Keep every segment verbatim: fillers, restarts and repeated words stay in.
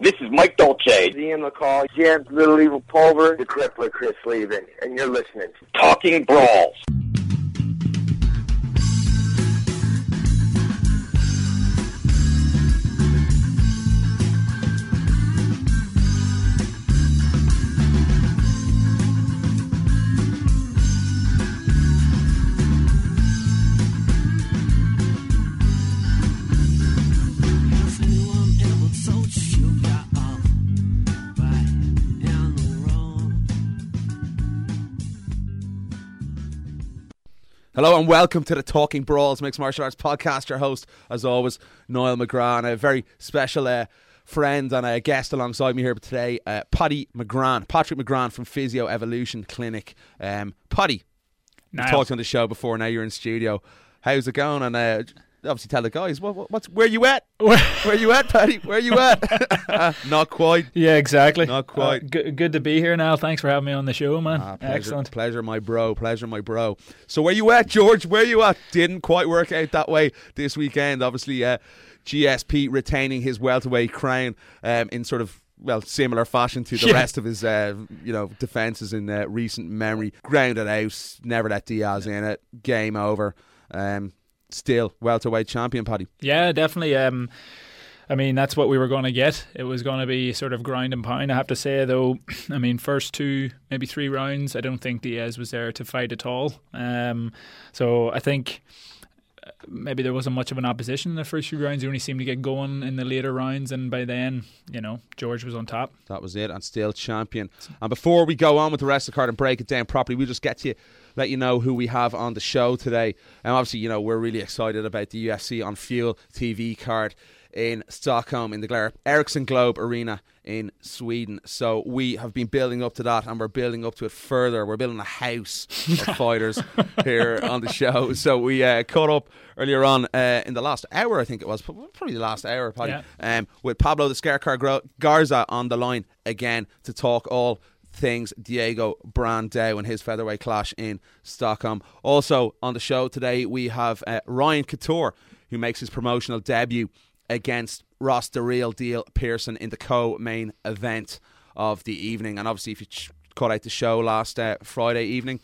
This is Mike Dolce, Ian McCall, James Little Evil Pulver, the Crippler Chris Levin, and you're listening to Talking Brawls. Hello and welcome to the Talking Brawls Mixed Martial Arts Podcast. Your host, as always, Niall McGrath, and a very special uh, friend and a guest alongside me here today, uh, Paddy McGrath, Patrick McGrath from Physio Evolution Clinic. Um, Paddy, we've talked on the show before. Now you're in studio. How's it going? And uh, obviously, tell the guys what, what, what's where you at? Where you at, Paddy? Where you at? Not quite. Yeah, exactly. Not quite. Uh, good, good to be here, Niall. Thanks for having me on the show, man. Ah, pleasure, Excellent. Pleasure, my bro. Pleasure, my bro. So where you at, George? Where you at? Didn't quite work out that way this weekend. Obviously, uh, G S P retaining his welterweight crown um, in sort of, well, similar fashion to the yeah. rest of his, uh, you know, defences in uh, recent memory. Grounded out, never let Diaz in it. Game over. Um, still welterweight champion, Paddy. Yeah, definitely. Um, I mean, that's what we were going to get. It was going to be sort of grind and pound. I have to say, though, I mean, first two, maybe three rounds, I don't think Diaz was there to fight at all. Um, so I think maybe there wasn't much of an opposition in the first few rounds. He only seemed to get going in the later rounds, and by then, you know, George was on top. That was it, and still champion. And before we go on with the rest of the card and break it down properly, we'll just get to you, let you know who we have on the show today. And obviously, you know, we're really excited about the U F C on Fuel T V card in Stockholm in the Glare Ericsson Globe Arena in Sweden. So we have been building up to that, and we're building up to it further. We're building a house of fighters here on the show. So we uh, caught up earlier on uh, in the last hour, I think it was, probably the last hour, Paddy, yeah. um, with Pablo the Scarecar Garza on the line again to talk all things Diego Brandao and his featherweight clash in Stockholm. Also on the show today we have uh, Ryan Couture, who makes his promotional debut against Ross the Real Deal Pearson in the co-main event of the evening. And obviously, if you ch- caught out the show last uh, Friday evening,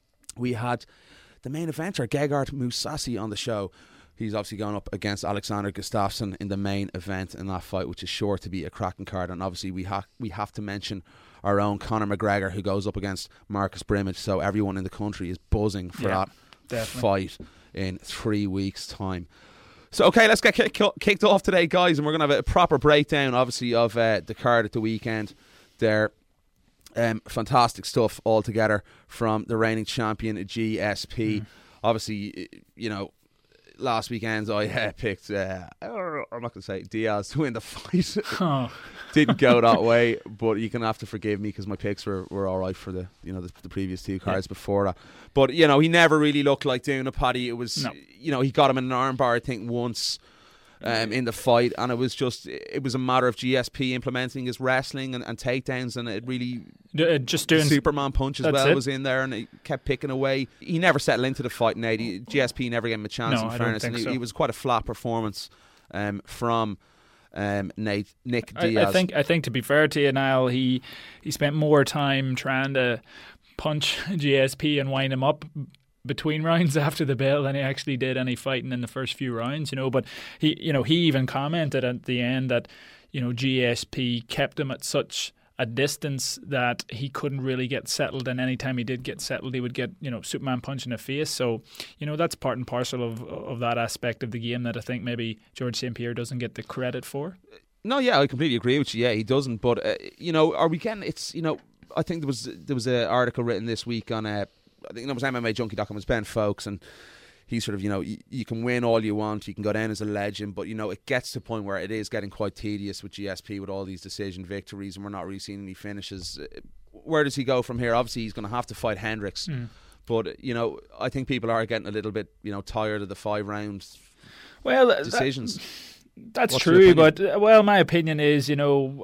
we had the main eventer Gegard Mousasi on the show. He's obviously gone up against Alexander Gustafsson in the main event in that fight, which is sure to be a cracking card. And obviously we have we have to mention our own Conor McGregor, who goes up against Marcus Brimage. So everyone in the country is buzzing for yeah, that definitely. fight in three weeks' time. So, okay, let's get kick, kicked off today, guys, and we're going to have a proper breakdown, obviously, of uh, the card at the weekend there. Um, fantastic stuff altogether from the reigning champion, G S P. Mm. Obviously, you know, last weekend I uh, picked, uh, I'm not going to say Diaz to win the fight. Oh. Didn't go that way, but you can have to forgive me because my picks were, were all right for the you know the, the previous two cards yeah. before that. But you know, he never really looked like doing a Paddy. It was no. you know he got him in an armbar I think once um, in the fight, and it was just it was a matter of G S P implementing his wrestling and, and takedowns, and it really uh, just doing Superman punch as well it. was in there, and he kept picking away. He never settled into the fight. Nate, he, G S P never gave him a chance. No, in I fairness, don't think and he, so. he was quite a flat performance um, from. Um, Nate, Nick Diaz. I, I think. I think to be fair to you, Niall, he he spent more time trying to punch G S P and wind him up between rounds after the bell than he actually did any fighting in the first few rounds. You know, but he, you know, he even commented at the end that you know G S P kept him at such a distance that he couldn't really get settled, and any time he did get settled, he would get you know Superman punch in the face. So you know that's part and parcel of of that aspect of the game that I think maybe George Saint Pierre doesn't get the credit for. No, yeah, I completely agree with you. Yeah, he doesn't. But uh, you know, are we getting? It's you know, I think there was there was an article written this week on uh, I think it was M M A Junkie dot com. It's Ben Folks, and he sort of, you know, you, you can win all you want, you can go down as a legend, but, you know, it gets to the point where it is getting quite tedious with G S P with all these decision victories, and we're not really seeing any finishes. Where does he go from here? Obviously, he's going to have to fight Hendricks, mm. but, you know, I think people are getting a little bit, you know, tired of the five rounds well, decisions. That, that's What's true, but, uh, well, my opinion is, you know,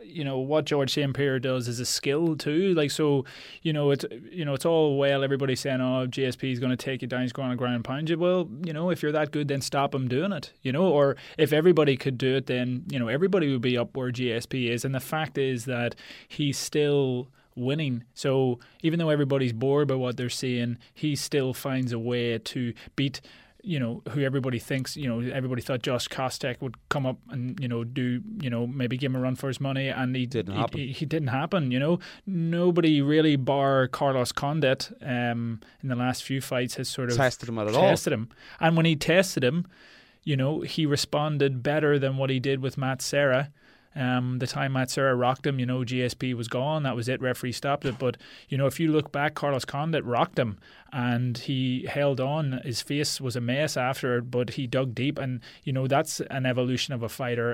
you know, what George Saint Pierre does is a skill too. Like, so, you know, it's you know, it's all well everybody saying, oh, G S P is going to take you down, he's going to ground and pound you. Well, you know, if you're that good, then stop him doing it. You know, or if everybody could do it, then you know everybody would be up where G S P is. And the fact is that he's still winning. So even though everybody's bored by what they're seeing, he still finds a way to beat, you know, who everybody thinks, you know, everybody thought Josh Kostek would come up and, you know, do, you know, maybe give him a run for his money, and he didn't he, happen. He, he didn't happen, you know. Nobody really, bar Carlos Condit, um, in the last few fights has sort of tested him at all. Tested him. And when he tested him, you know, he responded better than what he did with Matt Serra. Um, the time Matt Serra rocked him, you know, G S P was gone. That was it. Referee stopped it. But, you know, if you look back, Carlos Condit rocked him and he held on. His face was a mess after it, but he dug deep. And, you know, that's an evolution of a fighter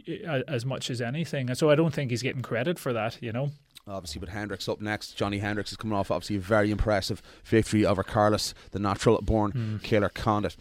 as much as anything. And so I don't think he's getting credit for that, you know. Obviously, with Hendricks up next, Johnny Hendricks is coming off obviously a very impressive victory over Carlos, the natural-born mm. killer Condit.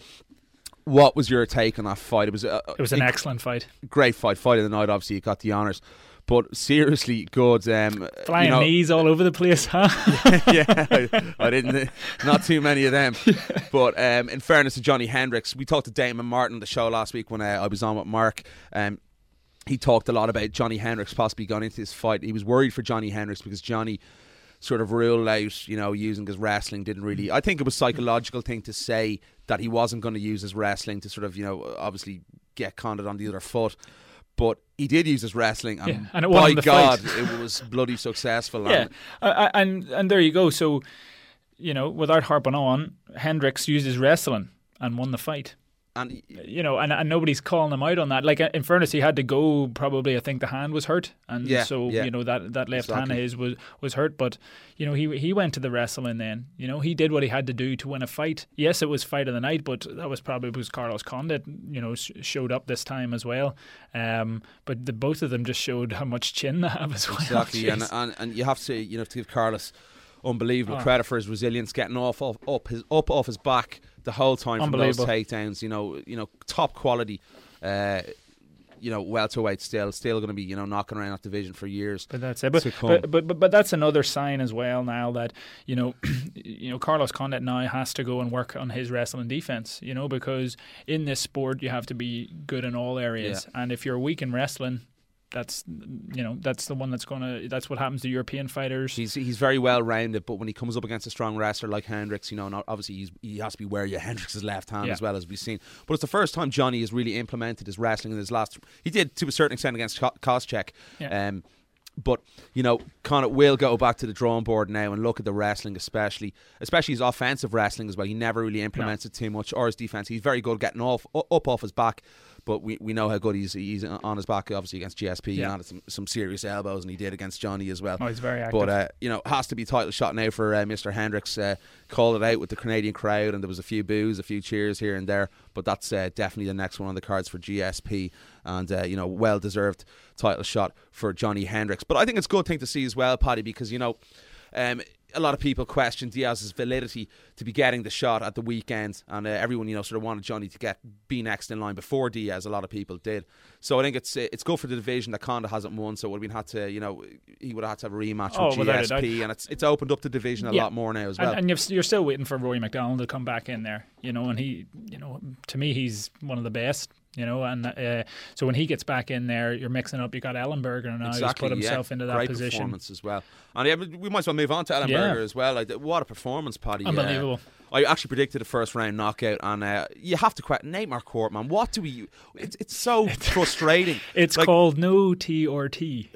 What was your take on that fight? It was a, it was an a, excellent fight. Great fight. Fight of the night, obviously, you got the honours. But seriously good. Um, Flying you know, knees all over the place, huh? yeah, I, I didn't. Not too many of them. But um, in fairness to Johnny Hendricks, we talked to Damon Martin on the show last week when uh, I was on with Mark. Um, he talked a lot about Johnny Hendricks possibly going into this fight. He was worried for Johnny Hendricks because Johnny sort of ruled out, you know, using his wrestling. Didn't really. I think it was a psychological thing to say that he wasn't going to use his wrestling to sort of, you know, obviously get Condit on the other foot. But he did use his wrestling, and, yeah, and it by the God, fight. it was bloody successful. Yeah, and, and and there you go. So, you know, without harping on, Hendricks used his wrestling and won the fight. And you know, and, and nobody's calling him out on that. Like, in fairness, he had to go. Probably, I think the hand was hurt, and yeah, so yeah. you know that, that left exactly. hand of his was, was hurt. But you know, he he went to the wrestling. Then you know, he did what he had to do to win a fight. Yes, it was fight of the night, but that was probably because Carlos Condit, you know, sh- showed up this time as well. Um, but the, both of them just showed how much chin they have as well. Exactly, and, and and you have to you have to give Carlos unbelievable oh. credit for his resilience, getting off, off up his up off his back the whole time from those takedowns. You know, you know, top quality. Uh, you know, welterweight still, still going to be, you know, knocking around that division for years. But that's it. But but, but but but that's another sign as well now that you know, you know, Carlos Condit now has to go and work on his wrestling defense. You know, because in this sport you have to be good in all areas, yeah. and if you're weak in wrestling, that's you know that's the one that's gonna that's what happens to European fighters. He's he's very well rounded, but when he comes up against a strong wrestler like Hendricks, you know, not, obviously he's, he has to be wary of Hendricks' left hand yeah. as well, as we've seen. But it's the first time Johnny has really implemented his wrestling in his last. He did to a certain extent against Koscheck. Yeah. Um, But, you know, Conor will go back to the drawing board now and look at the wrestling, especially especially his offensive wrestling as well. He never really implements no. it too much, or his defence. He's very good getting off up off his back, but we, we know how good he's he's on his back, obviously, against G S P. Yeah. He had some, some serious elbows, and he did against Johnny as well. Oh, he's very active. But, uh, you know, has to be title shot now for uh, Mister Hendricks. Uh, called it out with the Canadian crowd, and there was a few boos, a few cheers here and there, but that's uh, definitely the next one on the cards for G S P, and, uh, you know, well-deserved title shot for Johnny Hendricks. But I think it's a good thing to see as well, Paddy, because, you know, um, a lot of people question Diaz's validity to be getting the shot at the weekend, and uh, everyone, you know, sort of wanted Johnny to get be next in line before Diaz. A lot of people did. So I think it's it's good for the division that Condit hasn't won. So it would have been had to, you know, he would have had to have a rematch oh, with G S P, and it's it's opened up the division a yeah. lot more now as well. And, and you've, you're still waiting for Rory McDonald to come back in there, you know, and he, you know, to me he's one of the best. You know, and uh, so when he gets back in there, you're mixing up. You got Ellenberger now, exactly, who's put himself yeah. into that Great position. Performance as well. And yeah, we might as well move on to Ellenberger yeah. as well. Like, what a performance, Paddy! Unbelievable. Uh, I actually predicted a first round knockout, and uh, you have to question Nate Marquardt, man. What do we? It's it's so frustrating. It's like, called no T or T.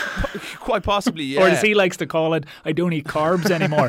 Quite possibly, yeah. Or as he likes to call it, I don't eat carbs anymore.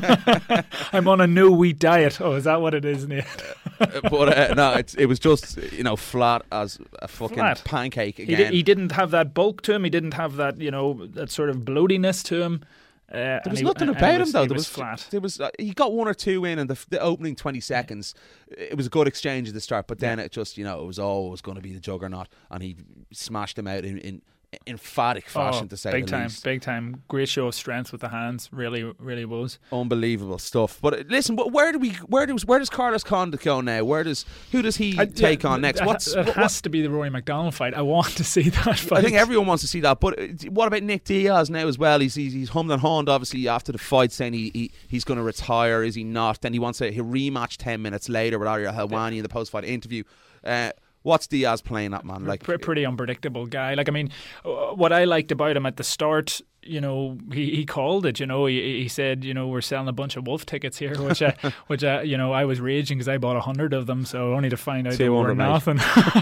I'm on a no wheat diet. Oh, is that what it is, Nate? But uh, no, it's, it was just, you know, flat as a fucking flat. pancake again. He, did, he didn't have that bulk to him. He didn't have that, you know, that sort of bloatiness to him. Uh, there was he, nothing about was, him though. He there was, was flat. There was uh, he got one or two in, and the, the opening twenty seconds, it was a good exchange at the start. But then yeah. it just, you know, it was always going to be the juggernaut, and he smashed him out in, in emphatic fashion, oh, to say big the time, least. Big time. Great show of strength with the hands. Really, really was. Unbelievable stuff. But uh, listen, but where do we? Where does where does Carlos Condit go now? Where does who does he I, take yeah, on next? It, What's it what, has what, to be the Rory McDonald fight. I want to see that fight. I think everyone wants to see that. But uh, what about Nick Diaz now as well? He's he's, he's hummed and hawed obviously after the fight, saying he, he he's going to retire. Is he not? Then he wants a he rematch ten minutes later with Ariel Helwani in the post fight interview. Uh, What's Diaz playing at, man? Like P- pretty unpredictable guy. Like I mean, what I liked about him at the start, you know, he, he called it. You know, he he said, you know, we're selling a bunch of Wolf tickets here, which I, which I, you know, I was raging because I bought a hundred of them, so only to find out they were nothing.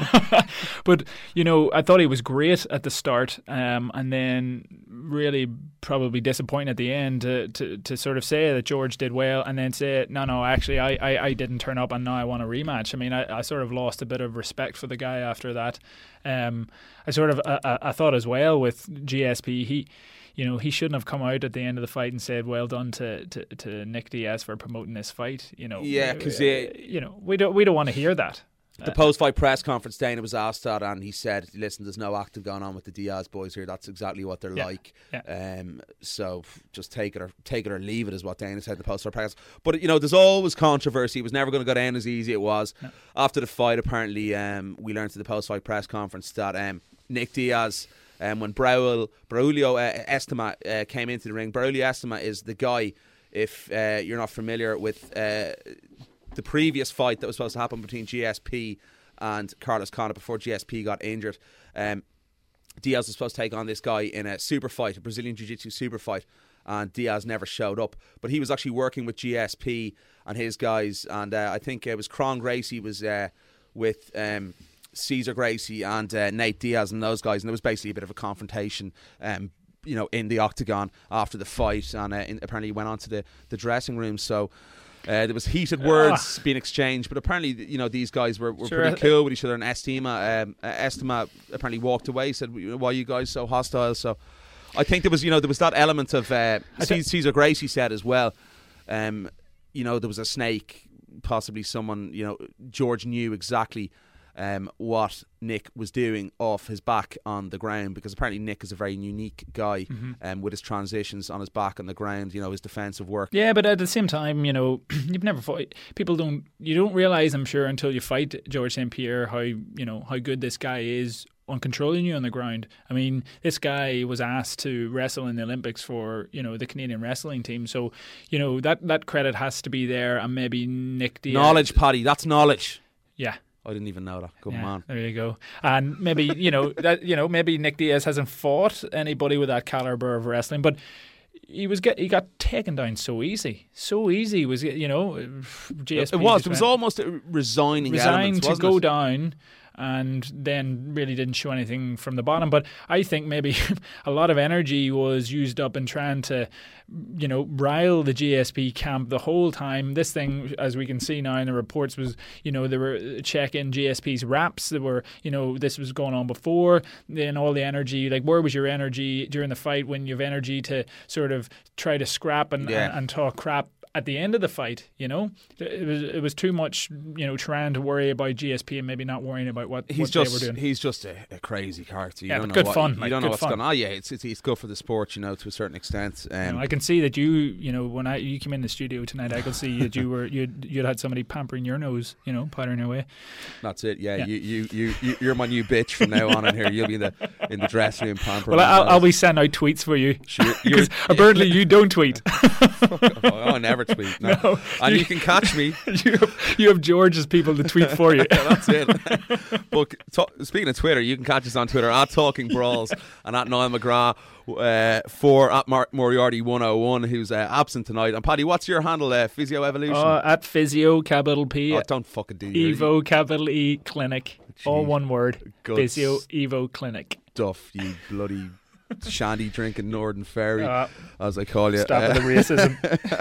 But you know, I thought he was great at the start, um, and then really probably disappointing at the end to, to to sort of say that George did well, and then say no, no, actually, I, I, I didn't turn up, and now I want a rematch. I mean, I, I sort of lost a bit of respect for the guy after that. Um, I sort of I, I thought as well with G S P, he. You know, he shouldn't have come out at the end of the fight and said, "Well done to, to, to Nick Diaz for promoting this fight." You know, yeah, because uh, you know we don't we don't want to hear that. The post-fight press conference, Dana was asked that, and he said, "Listen, there's no active going on with the Diaz boys here. That's exactly what they're yeah. like. Yeah. Um, so just take it or take it or leave it," is what Dana said in the post-fight press. But you know, there's always controversy. It was never going to go down as easy as it was. No. After the fight, apparently, um, we learned at the post-fight press conference that um, Nick Diaz. Um, when Braul, Braulio uh, Estima uh, came into the ring, Braulio Estima is the guy, if uh, you're not familiar with uh, the previous fight that was supposed to happen between G S P and Carlos Condit before G S P got injured. Um, Diaz was supposed to take on this guy in a super fight, a Brazilian Jiu-Jitsu super fight, and Diaz never showed up. But he was actually working with G S P and his guys, and uh, I think it was Cron Gracie was uh, with... Um, Cesar Gracie and uh, Nate Diaz and those guys, and there was basically a bit of a confrontation, um, you know, in the octagon after the fight, and uh, in, apparently went on to the, the dressing room. So uh, there was heated words being exchanged, but apparently, you know, these guys were, were sure. pretty cool with each other. And Estima, um, uh, Estima apparently walked away, said, "Why are you guys so hostile?" So I think there was, you know, there was that element of uh, Cesar Gracie said as well. Um, you know, there was a snake, possibly someone. You know, George knew exactly. Um, what Nick was doing off his back on the ground, because apparently Nick is a very unique guy, mm-hmm. um, with his transitions on his back on the ground, you know, his defensive work. Yeah, but at the same time, you know, you've never fought. People don't, you don't realise, I'm sure, until you fight George Saint Pierre, how, you know, how good this guy is on controlling you on the ground. I mean, this guy was asked to wrestle in the Olympics for, you know, the Canadian wrestling team. So, you know, that, that credit has to be there, and maybe Nick Diaz. Knowledge, Paddy, that's knowledge. Yeah. I didn't even know that. Good yeah, man. There you go. And maybe, you know, that you know, maybe Nick Diaz hasn't fought anybody with that caliber of wrestling, but he was get he got taken down so easy, so easy. Was you know, G S P it was. It was almost a resigning. Resigned elements, to go it? down. And then really didn't show anything from the bottom. But I think maybe a lot of energy was used up in trying to, you know, rile the G S P camp the whole time. This thing, as we can see now in the reports, was, you know, they were checking G S P's raps. They were, you know, this was going on before. Then all the energy, like, where was your energy during the fight when you have energy to sort of try to scrap and, yeah. and, and talk crap at the end of the fight? You know, it was it was too much, you know, trying to worry about G S P and maybe not worrying about what, he's what just, they were doing. He's just a, a crazy character. You yeah, don't but know good what, fun. You like, don't know what's fun. going on. Oh, yeah, it's, it's it's good for the sport, you know, to a certain extent. Um, you know, I can see that you, you know, when I you came in the studio tonight, I could see that you were you'd you'd had somebody pampering your nose, you know, powdering your way. That's it. Yeah, yeah. You, you you you you're my new bitch from now on in here. You'll be in the in the dressing room pampering. Well, I'll, I'll be sending out tweets for you. Sure, you're, apparently you don't tweet. oh, I never tweet. No, no and you, you can catch me. You have, you have George's people to tweet for you. Yeah, that's it. But to, speaking of Twitter, you can catch us on Twitter at Talking Brawls and at Niall McGrath uh, for at Mark Moriarty one oh one, who's uh, absent tonight. And Paddy, what's your handle? Uh, Physio Evolution. Uh, at Physio capital P. Oh, don't fucking do your Evo capital E Clinic. Jeez. All one word. Guts. Physio Evo Clinic. Duff, you bloody shandy drinking Northern Fairy, uh, as I call you. Stop uh, the racism.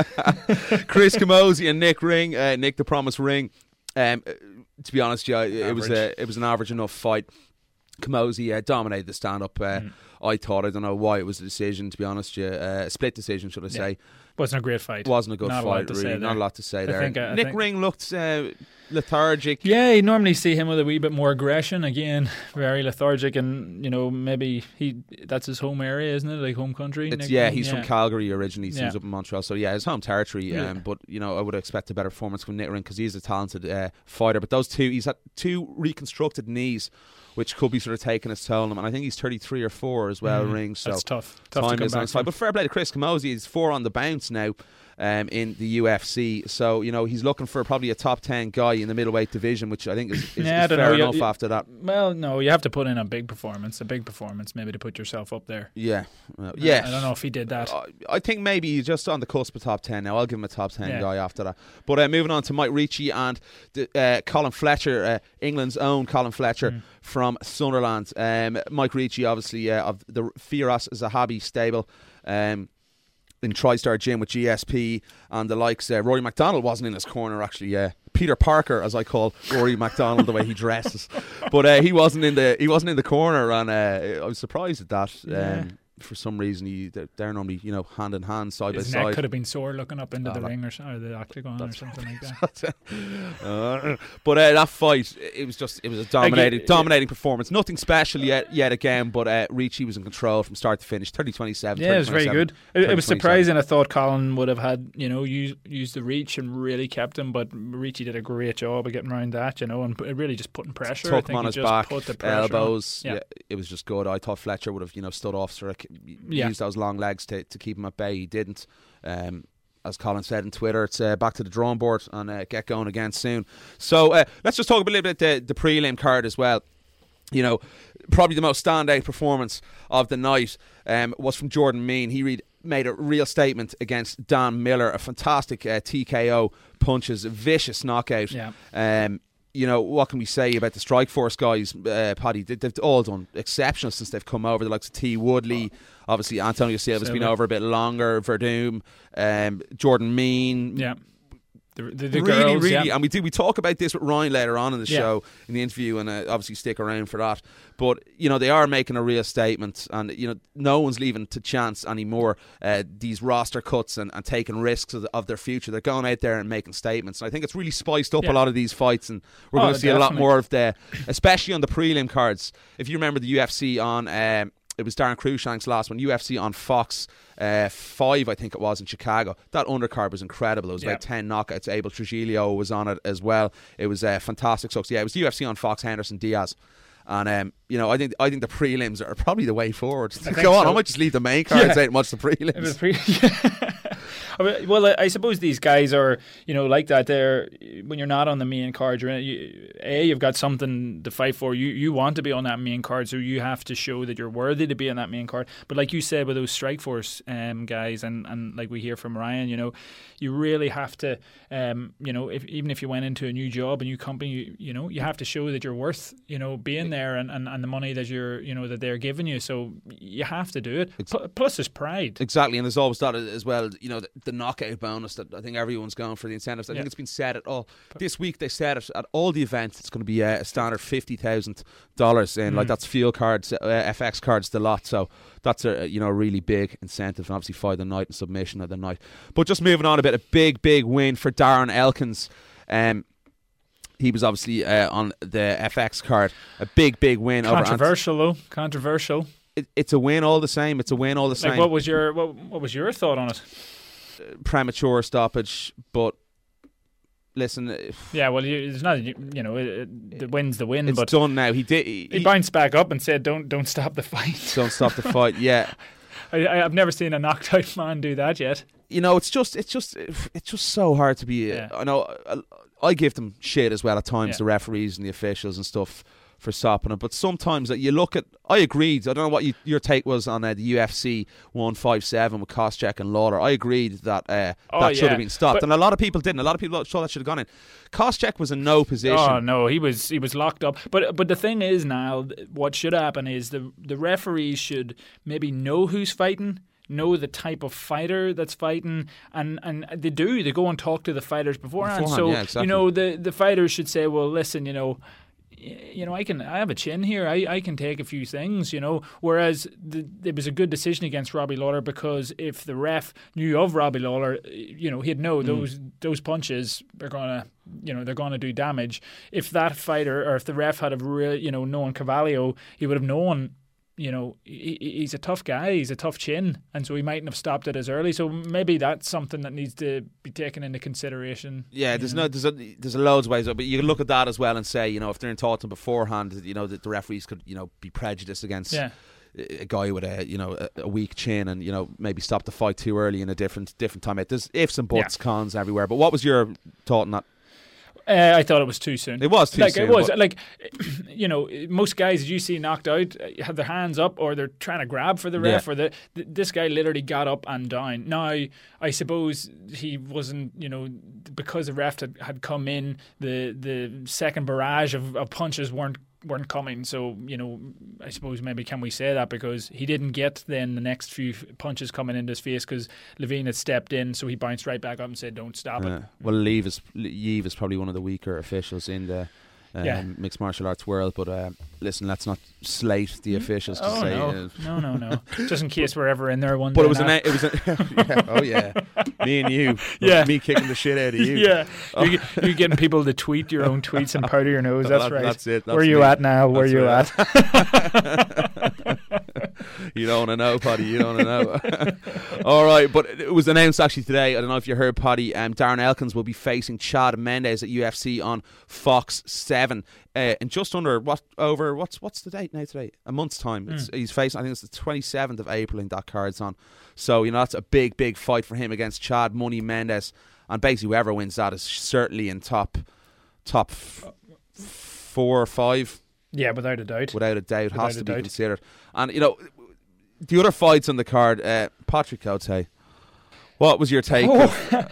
Chris Camozzi and Nick Ring, uh, Nick the Promise Ring. Um, to be honest, yeah, it average. was a, it was an average enough fight. Camozzi uh, dominated the stand-up. Uh, Mm. I thought, I don't know why it was a decision, to be honest. Yeah, uh, a split decision, should I say. Yeah. Wasn't a great fight. Wasn't a good Not a lot fight, to really. say Not there. a lot to say I there. think, uh, I Nick think- Ring looked uh, lethargic. Yeah, you normally see him with a wee bit more aggression. Again, very lethargic, and you know maybe he that's his home area, isn't it? Like home country. It's, Nick yeah, Ring? he's from Calgary originally. So Yeah. he's up in Montreal. So yeah, his home territory. Yeah. Um, but you know, I would expect a better performance from Nick Ring because he's a talented uh, fighter. But those two, he's had two reconstructed knees, which could be sort of taking its toll on him. And I think he's thirty-three or four as well, Mm, Ring. So that's tough. Tough to time come is on back his side. from. But fair play to Chris Camozzi. He's four on the bounce now. Um, in the U F C, so you know he's looking for probably a top ten guy in the middleweight division, which I think is, is, Yeah, I is don't fair know. You- enough you- after that. Well, no, you have to put in a big performance, a big performance, maybe to put yourself up there. Yeah, well, yeah. I don't know if he did that. I- I think maybe he's just on the cusp of top ten now. I'll give him a top ten Yeah. guy after that. But uh, moving on to Mike Ricci and the, uh, Colin Fletcher, uh, England's own Colin Fletcher Mm. from Sunderland. Um, Mike Ricci, obviously, uh, of the Firas Zahabi stable. Um, in TriStar Gym with G S P and the likes. Uh, Rory MacDonald wasn't in his corner, actually. Yeah, Peter Parker, as I call Rory MacDonald, the way he dresses. But uh, he wasn't in the he wasn't in the corner, and uh, I was surprised at that. Um, Yeah. For some reason, he, they're, they're normally you know hand in hand, side His by neck side. could have been sore looking up into Oh, the that- ring or, so- or the octagon or something like that. Uh, but uh, that fight, it was just it was a dominating, Like, it- dominating performance. Nothing special yet, yet again. But uh, Ricci was in control from start to finish. thirty twenty-seven. Yeah, it was very good. It, it was thirty twenty-seven. surprising. I thought Colin would have had, you know, used, used the reach and really kept him, but Ricci did a great job of getting around that, you know, and p- really just putting pressure. I Took think him on he his just back, put the pressure on. elbows. Yeah. Yeah, it was just good. I thought Fletcher would have, you know, stood off, sort of Yeah. used those long legs to, to keep him at bay. He didn't. Um, as Colin said on Twitter, it's uh, back to the drawing board and uh, get going again soon. So uh, let's just talk a little bit the, the prelim card as well. You know, probably the most standout performance of the night um, was from Jordan Mean. He read, made a real statement against Dan Miller, a fantastic uh, T K O punches, a vicious knockout. Yeah. Um, you know, what can we say about the Strikeforce guys, uh, Paddy? They, they've all done exceptional since they've come over. The likes of T. Woodley, obviously Antonio Silva's been Silva. over a bit longer, Verdum, um, Jordan Mean. Yeah. The, the, the really, girls, really, yeah. and we do. We talk about this with Ryan later on in the Yeah. show in the interview, and uh, obviously stick around for that. But you know, they are making a real statement, and you know, no one's leaving to chance anymore. Uh, these roster cuts and, and taking risks of, of their future. They're going out there and making statements. And I think it's really spiced up Yeah. a lot of these fights, and we're Oh, going to see a lot definitely. more of the, especially on the prelim cards. If you remember the U F C on. Um, It was Darren Cruikshank's last one, U F C on Fox uh, five, I think it was, in Chicago. That undercard was incredible. It was Yeah. about ten knockouts. Abel Trujillo was on it as well. It was uh, fantastic. So yeah, it was U F C on Fox, Henderson Diaz. And um, you know, I think I think the prelims are probably the way forward. think Go on, so. I might just leave the main cards Yeah. out and watch the prelims. It was pre- I mean, well, I- I suppose these guys are, you know, like that. They're when you're not on the main card, you're in, you, a you've got something to fight for. You you want to be on that main card, so you have to show that you're worthy to be on that main card. But like you said, with those Strikeforce um, guys, and, and like we hear from Ryan, you know, you really have to, um, you know, if, even if you went into a new job, a new company, you, you know, you have to show that you're worth, you know, being there and, and, and the money that you're, you know, that they're giving you. So you have to do it. Pl- Plus, there's pride. Exactly, and there's always that as well. You know, the, the knockout bonus that I think everyone's going for the incentives. I Yeah. think it's been set at all this week. They said it at all the events. It's going to be uh, a standard fifty thousand dollars, and like Mm. that's fuel cards, uh, F X cards, the lot. So that's a you know a really big incentive, and obviously fight the night and submission of the night. But just moving on a bit, a big big win for Darren Elkins. Um, he was obviously uh, on the F X card. A big big win over. Ant- Controversial though. Controversial. it, it's a win all the same. It's a win all the same. Like, what was your what, what was your thought on it? Premature stoppage, but listen, if Yeah, well, you, it's not you, you know it, it, the win's the win, it's but done now. He did. He, he bounced back up and said, "Don't don't stop the fight." don't stop the fight. Yeah, I, I, I've never seen a knocked out man do that yet. you know, it's just, it's just, it's just so hard to be. Yeah. I know. I, I give them shit as well at times, Yeah. the referees and the officials and stuff, for stopping it. But sometimes that you look at, I agreed. I don't know what you, your take was on uh, the U F C one fifty-seven with Koscheck and Lawler. I agreed that uh, Oh, that should yeah. have been stopped, But- and a lot of people didn't. A lot of people thought that should have gone in. Koscheck was in no position. Oh no, he was he was locked up. But but the thing is now, what should happen is the the referees should maybe know who's fighting, know the type of fighter that's fighting, and, and they do. They go and talk to the fighters beforehand. Beforehand, so yeah, exactly. you know the the fighters should say, well, listen, you know. you know, I can I have a chin here. I, I can take a few things, you know. Whereas the, it was a good decision against Robbie Lawler, because if the ref knew of Robbie Lawler, you know, he'd know mm. those those punches are gonna, you know, they're gonna do damage. If that fighter, or if the ref had have re- you know known Carvalho, he would have known. You know, he, he's a tough guy. He's a tough chin, and so he mightn't have stopped it as early. So maybe that's something that needs to be taken into consideration. Yeah, there's know. no, there's a, there's a loads of ways, but you can look at that as well and say, you know, if they're in Tottenham beforehand, you know, that the referees could, you know, be prejudiced against yeah. a guy with a, you know, a, a weak chin, and you know, maybe stop the fight too early in a different different time. There's ifs and buts, yeah. cons everywhere. But what was your thought on that? Uh, I thought it was too soon. It was too like, soon. It was like, you know, most guys that you see knocked out have their hands up, or they're trying to grab for the ref. Yeah. Or the th- this guy literally got up and down. Now, I suppose he wasn't, you know, because the ref had, had come in, the the second barrage of, of punches weren't weren't coming. So, you know, I suppose maybe can we say that because he didn't get then the next few punches coming into his face because Levine had stepped in, so he bounced right back up and said, "Don't stop yeah. it." Well, Yves is, Yves is probably one of the weaker officials in the um, yeah. mixed martial arts world. But uh, listen, let's not slate the officials. To oh say, no. Uh, no, no, no. Just in case we're ever in there one but day. But it was now. an. It was a, yeah, oh yeah, me and you. Yeah, me kicking the shit out of you. Yeah, oh. you're, you're getting people to tweet your own tweets and powder your nose. That's that, right. That's it. That's Where you me. at now? Where that's you right. at? You don't want to know, Paddy. You don't want to know. All right, but it was announced actually today. I don't know if you heard, Paddy. Um, Darren Elkins will be facing Chad Mendes at U F C on Fox seven uh, in just under what over what's what's the date now today? A month's time. It's, mm. He's facing. I think it's the twenty-seventh of April. I think that card's on. So you know that's a big, big fight for him against Chad Money Mendes, and basically whoever wins that is certainly in top top f- four or five. Yeah, without a doubt. Without a doubt, without has a to doubt. be considered. And you know, the other fights on the card, uh, Patrick Cote. What was your take? Oh.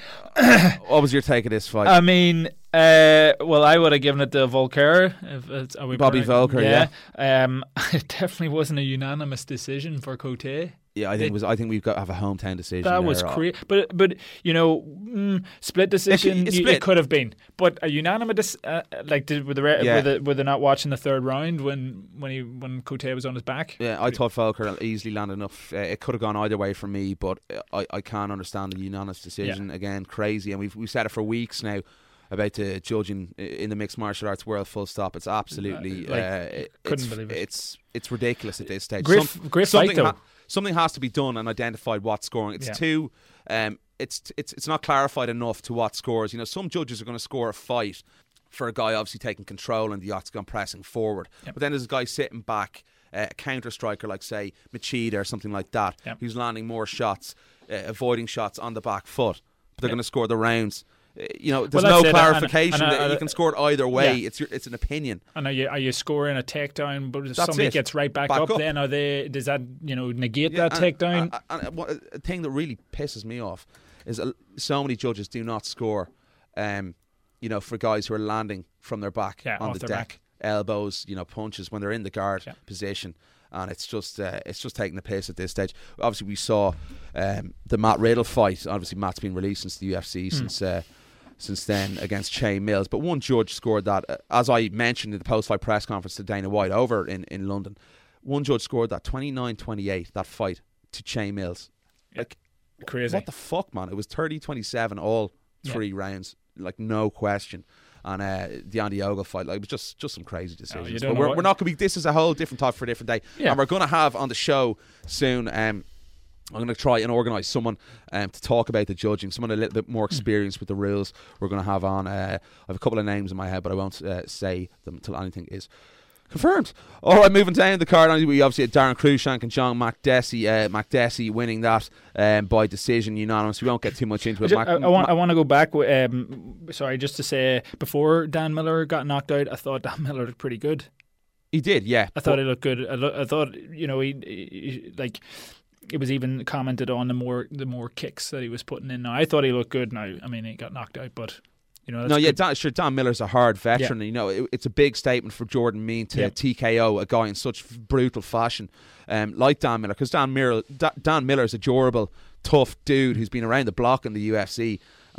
Of, what was your take of this fight? I mean, uh, well, I would have given it to Volker. If it's, are we Bobby Volker, yeah. yeah. Um, it definitely wasn't a unanimous decision for Cote. Yeah, I think it was. I think we've got to have a hometown decision. That there. was crazy, but but you know, mm, split decision. It, it, split. it could have been, but a unanimous. Uh, like, did were the re- yeah. were, the, were they not watching the third round when when he when Cote was on his back? Yeah, I thought Volker easily landed enough. Uh, it could have gone either way for me, but I, I can't understand the unanimous decision. Yeah. Again, crazy, and we've we've said it for weeks now about the judging in the mixed martial arts world. Full stop. It's absolutely like, uh, it, couldn't it's, believe it. It's it's ridiculous at this stage. Great, Some, great something fight though. Ha- something has to be done and identified what's scoring. It's yeah. too. Um, it's it's it's not clarified enough to what scores. You know, some judges are going to score a fight for a guy obviously taking control and the octagon pressing forward, yep. but then there's a guy sitting back, uh, a counter striker like say Machida or something like that, yep. who's landing more shots, uh, avoiding shots on the back foot. But they're yep. going to score the rounds. You know, there's well, no it. clarification and, and, and, that you can score it either way. Yeah. It's your, it's an opinion. And are you are you scoring a takedown, but if That's somebody it. gets right back, back up, up, then are they? Does that you know negate yeah, that and, takedown? And, and, and a thing that really pisses me off is uh, so many judges do not score. Um, you know, for guys who are landing from their back yeah, on the their deck, back. elbows, you know, punches when they're in the guard yeah. position. And it's just uh, it's just taking the piss at this stage. Obviously, we saw um, the Matt Riddle fight. Obviously, Matt's been released since the U F C mm. since uh, since then against Shane Mills. But one judge scored that, uh, as I mentioned in the post-fight press conference to Dana White over in, in London. One judge scored that twenty-nine twenty-eight, that fight to Shane Mills. Like, crazy. What the fuck, man? It was thirty twenty-seven all three yeah. rounds, like no question. And uh, the Andy Ogle fight, like it was just, just some crazy decisions. No, but we're, we're not going to be. This is a whole different topic for a different day, yeah. and we're going to have on the show soon. Um, I'm going to try and organise someone um, to talk about the judging, someone a little bit more experienced mm. with the rules. We're going to have on. Uh, I have a couple of names in my head, but I won't uh, say them until anything is confirmed. All right, moving down the card, we obviously had Darren Cruikshank and John McDessie. Uh, McDessie winning that um, by decision, unanimous. We won't get too much into it. I, I, I want, I want to go back. Um, sorry, just to say, before Dan Miller got knocked out, I thought Dan Miller looked pretty good. He did, yeah. I thought he looked good. I, lo- I thought, you know, he, he like. It was even commented on the more the more kicks that he was putting in. Now I thought he looked good. Now I mean he got knocked out, but. You know, no, yeah, good. Dan, sure. Dan Miller's a hard veteran. Yeah. You know, it, it's a big statement for Jordan Mean to yeah. T K O a guy in such brutal fashion, um, like Dan Miller, because Dan Miller, da, Dan Miller's a durable, tough dude who's been around the block in the U F C,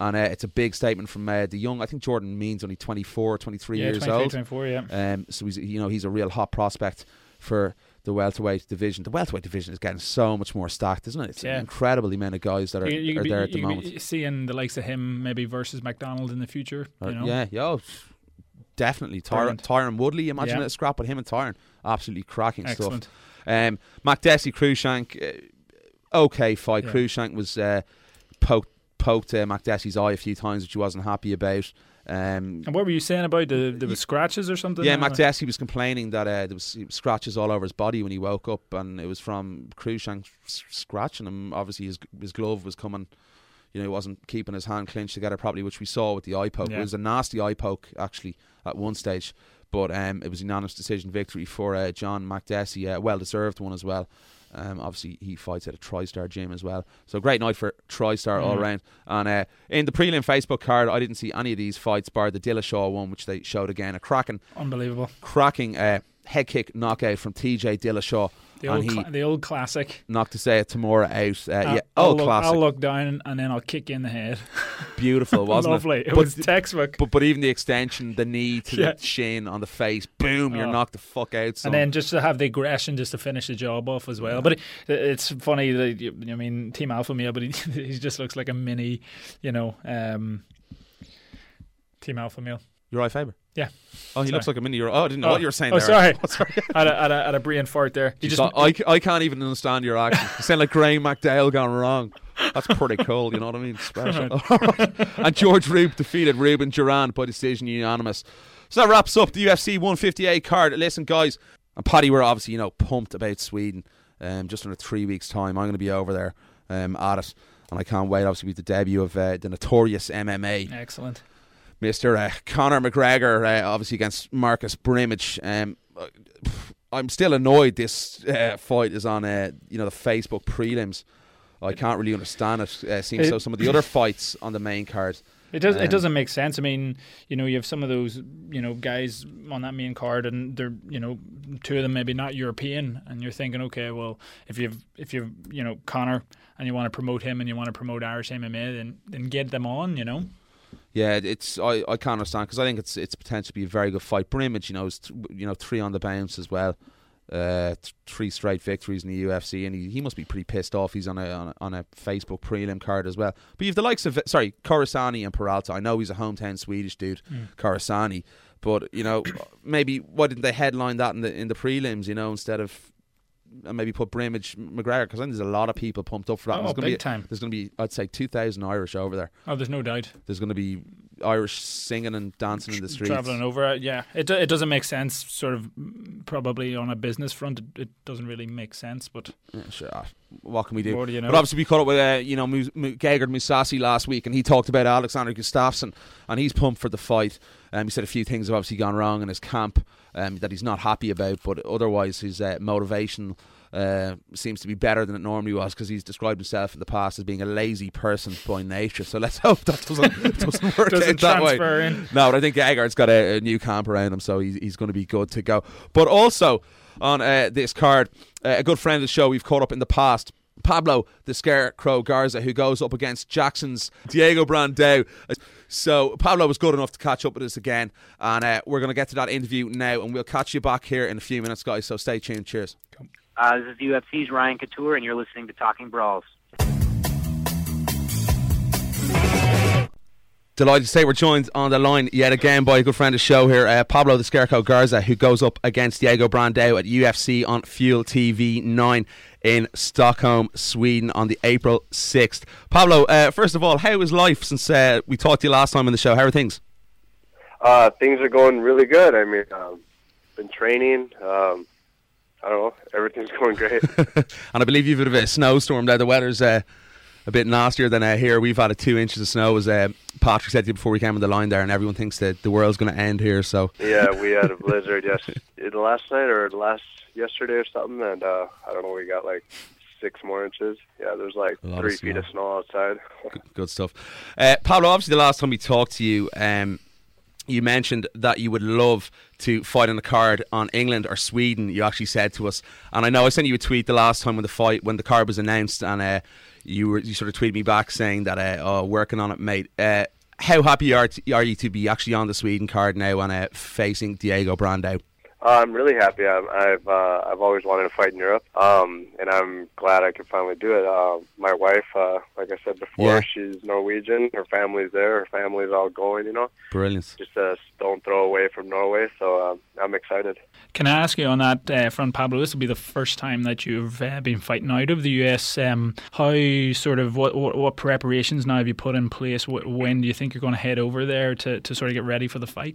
And uh, it's a big statement from uh, the young. I think Jordan Means only twenty-four, twenty-three yeah, years old. twenty-four, yeah. Um, so he's you know he's a real hot prospect for the welterweight division. The welterweight division is getting so much more stacked, isn't it? It's yeah. an incredible amount of guys that are, you, you are be, there you, at the you moment. Be seeing the likes of him maybe versus McDonald in the future. You Uh, know? Yeah, yeah, oh, definitely. Tyron, Brilliant. Tyron Woodley, imagine Yeah. a scrap with him and Tyron. Absolutely cracking Excellent. stuff. Um, McDessie, Cruikshank, uh, okay fight. Yeah. Cruikshank was uh, poked, poked uh, McDessie's eye a few times, which he wasn't happy about. Um, And what were you saying about the there was scratches or something? yeah, Or- McDessie was complaining that uh, there was scratches all over his body when he woke up, and it was from Cruikshank s- scratching him. Obviously, his his glove was coming. You know, he wasn't keeping his hand clinched together properly, which we saw with the eye poke. Yeah. It was a nasty eye poke, actually, at one stage. But um, it was a unanimous decision victory for uh, John McDessie. Uh, well-deserved one as well. Um, obviously, he fights at a TriStar gym as well. So great night for TriStar all Mm. round. And uh, in the prelim Facebook card, I didn't see any of these fights, bar the Dillashaw one, which they showed again. A cracking, Unbelievable. cracking uh, head kick knockout from T J Dillashaw. The and old, he cla- the old classic. knocked Isaiah Tamura out. Uh, Uh, yeah, I'll old look, classic. I'll look down and then I'll kick you in the head. Beautiful, wasn't Lovely. it? It But- was textbook. But but even the extension, the knee to Yeah. the shin on the face, boom, you're Oh. knocked the fuck out. Son. And then just to have the aggression just to finish the job off as well. But it, it's funny that, you- I mean, Team Alpha Male, but he, he just looks like a mini, you know, um, Team Alpha Male. Uriah Faber. Yeah. Oh, he Sorry. looks like a mini. Uriah. Oh, I didn't know Oh. what you were saying Oh, there. sorry. Oh, sorry. At a, at a, at a brain fart there. He Jeez, just, I, I can't even understand your accent. You sound like Graham McDowell gone wrong. That's pretty cool, you know what I mean? Special. And George Roop defeated Ruben Durand by decision unanimous. So that wraps up the U F C one fifty-eight card. Listen, guys, and Paddy, we're obviously, you know, pumped about Sweden. Um, just in a three weeks' time, I'm going to be over there um, at it. And I can't wait, obviously, with the debut of uh, the notorious M M A. excellent. Mister Uh, Conor McGregor, uh, obviously against Marcus Brimage. Um, I'm still annoyed this uh, fight is on, uh, you know, the Facebook prelims. I can't really understand it. Uh, seems It- so some of the other fights on the main card. It does. Um, It doesn't make sense. I mean, you know, you have some of those, you know, guys on that main card, and they're, you know, two of them maybe not European, and you're thinking, okay, well, if you've, if you've, you know, Connor, and you want to promote him, and you want to promote Irish M M A, then then get them on, you know. Yeah, it's I, I can't understand because I think it's it's potentially to be a very good fight. Brimage, you know, is th- you know three on the bounce as well. Uh, th- three straight victories in the U F C, and he, he must be pretty pissed off. He's on a, on a on a Facebook prelim card as well. But you've the likes of sorry Coruscant and Peralta. I know he's a hometown Swedish dude, Mm. Coruscant, but you know maybe why didn't they headline that in the in the prelims? You know, instead of and maybe put Brimage McGregor, because I think there's a lot of people pumped up for that. Oh, there's gonna big be, time. There's going to be I'd say two thousand Irish over there. Oh, there's no doubt. There's going to be Irish singing and dancing in the streets. Traveling over, uh, yeah, it do- it doesn't make sense. Sort of, mm, probably on a business front, it, it doesn't really make sense. But Yeah, sure. ah, What can we do? what do you know? But obviously we caught up with uh, you know Mu- Mu- Gegard Mousasi last week, and he talked about Alexander Gustafsson, and he's pumped for the fight. Um, he said a few things have obviously gone wrong in his camp um, that he's not happy about, but otherwise his uh, motivation uh, seems to be better than it normally was, because he's described himself in the past as being a lazy person by nature. So let's hope that doesn't doesn't work doesn't out that way. transfer in. No, but I think Gegard's got a, a new camp around him, so he's, he's going to be good to go. But also on uh, this card, uh, a good friend of the show we've caught up in the past, Pablo the Scarecrow Garza, who goes up against Jackson's Diego Brandao. So Pablo was good enough to catch up with us again, and uh, we're going to get to that interview now, and we'll catch you back here in a few minutes, guys, so stay tuned. Cheers. Uh, this is U F C's Ryan Couture, and you're listening to Talking Brawls. Delighted to say we're joined on the line yet again by a good friend of the show here, uh, Pablo the Scarecrow Garza, who goes up against Diego Brandao at U F C on Fuel T V nine in Stockholm, Sweden on the April sixth. Pablo, uh, first of all, how is life since uh, we talked to you last time on the show? How are things? Uh, things are going really good. I mean, um, been training. Um, I don't know. Everything's going great. And I believe you've had a bit of a snowstorm there. The weather's uh, a bit nastier than uh, here. We've had a two inches of snow, as uh, Patrick said to you before we came on the line there, and everyone thinks that the world's going to end here. So Yeah, we had a blizzard yes last night or last yesterday or something, and uh, I don't know. We got like six more inches. Yeah, there's like A lot of three snow. feet of snow outside. good, good stuff. Uh, Pablo, obviously the last time we talked to you, um, you mentioned that you would love to fight on the card on England or Sweden. You actually said to us, and I know I sent you a tweet the last time when the fight when the card was announced, and uh, you were you sort of tweeted me back saying that uh, oh, working on it, mate. Uh, how happy are, t- are you to be actually on the Sweden card now and uh, facing Diego Brandao? Uh, I'm really happy. I'm, I've uh, I've always wanted to fight in Europe, um, and I'm glad I could finally do it. Uh, my wife, uh, like I said before, Yeah. she's Norwegian. Her family's there. Her family's all going. You know, Brilliant. just a stone throw away from Norway. So uh, I'm excited. Can I ask you on that uh, front, Pablo? This will be the first time that you've uh, been fighting out of the U S. Um, how sort of what, what what preparations now have you put in place? Wh- When do you think you're going to head over there to, to sort of get ready for the fight?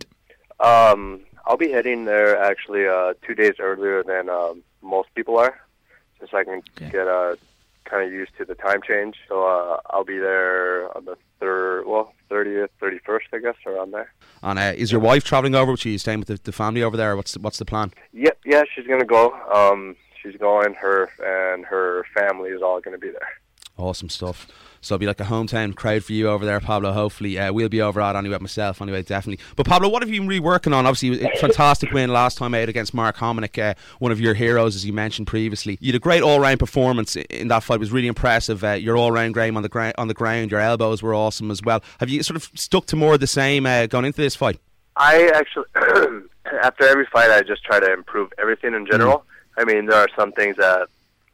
Um, I'll be heading there actually uh, two days earlier than um, most people are, just so I can Okay. get uh, kind of used to the time change. So uh, I'll be there on the third, well, thirtieth, thirty-first, I guess, around there. And uh, is your wife travelling over? Are you staying with the, the family over there? Or what's the, what's the plan? Yeah, yeah, she's gonna go. Um, she's going. Her and her family is all gonna be there. Awesome stuff. So it'll be like a hometown crowd for you over there, Pablo. Hopefully, uh, we'll be over at anyway, myself anyway, definitely. But Pablo, what have you been really working on? Obviously, a fantastic win last time out against Mark Hominick, uh, one of your heroes, as you mentioned previously. You had a great all-round performance in that fight. It was really impressive. Uh, your all-round game on the ground, on the ground, your elbows were awesome as well. Have you sort of stuck to more of the same uh, going into this fight? I actually, after every fight, I just try to improve everything in general. Mm. I mean, there are some things that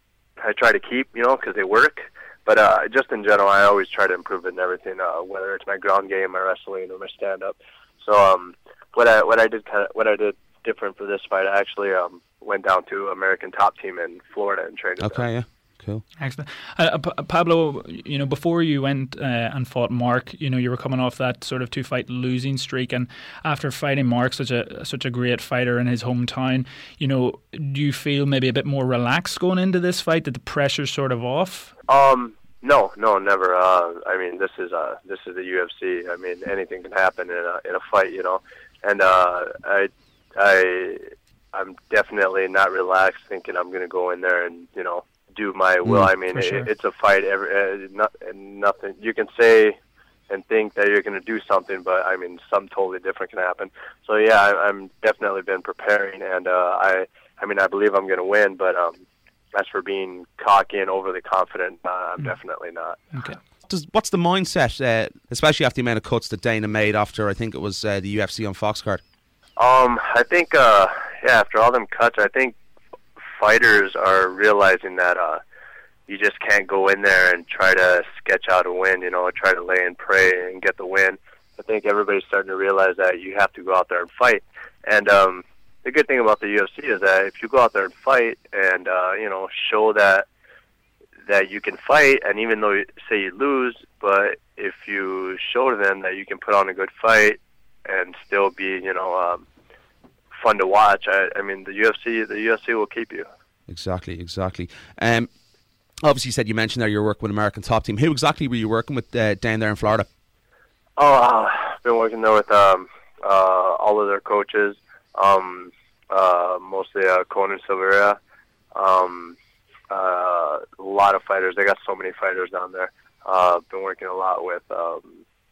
I try to keep, you know, because they work. But uh, just in general, I always try to improve it in everything, uh, whether it's my ground game, my wrestling, or my stand-up. So um, what I what I did kind of what I did different for this fight, I actually um, went down to American Top Team in Florida and trained with them. Okay, yeah. Cool. Excellent. Uh, P- Pablo, you know, before you went uh, and fought Mark, you know, you were coming off that sort of two-fight losing streak, and after fighting Mark, such a such a great fighter in his hometown, you know, do you feel maybe a bit more relaxed going into this fight? That the pressure's sort of off? Um, no, no, never. Uh, I mean, this is uh, this is the U F C. I mean, anything can happen in a in a fight, you know. And uh, I, I, I'm definitely not relaxed, thinking I'm going to go in there and you know. do my will. Mm, I mean, it, sure. it's a fight. Every uh, not, and nothing you can say and think that you're going to do something, but I mean, something totally different can happen. So yeah, I, I'm definitely been preparing, and uh, I, I mean, I believe I'm going to win. But um, as for being cocky and overly confident, uh, I'm mm. definitely not. Okay. Does, what's the mindset, uh, especially after the amount of cuts that Dana made after I think it was uh, the U F C on Fox card? Um, I think uh, yeah, after all them cuts, I think. Fighters are realizing that uh, you just can't go in there and try to sketch out a win, you know, try to lay and pray and get the win. I think everybody's starting to realize that you have to go out there and fight. And um, the good thing about the U F C is that if you go out there and fight and, uh, you know, show that that you can fight, and even though, you, say, you lose, but if you show to them that you can put on a good fight and still be, you know, um, fun to watch. I, I mean, the U F C, the U F C will keep you. Exactly, exactly. Um, obviously, you said you mentioned there you're working with American Top Team. Who exactly were you working with uh, down there in Florida? Oh, uh, I've been working there with um, uh, all of their coaches, um, uh, mostly uh, Conan Silveira. Um, uh, a lot of fighters. They got so many fighters down there. Uh, been working a lot with um,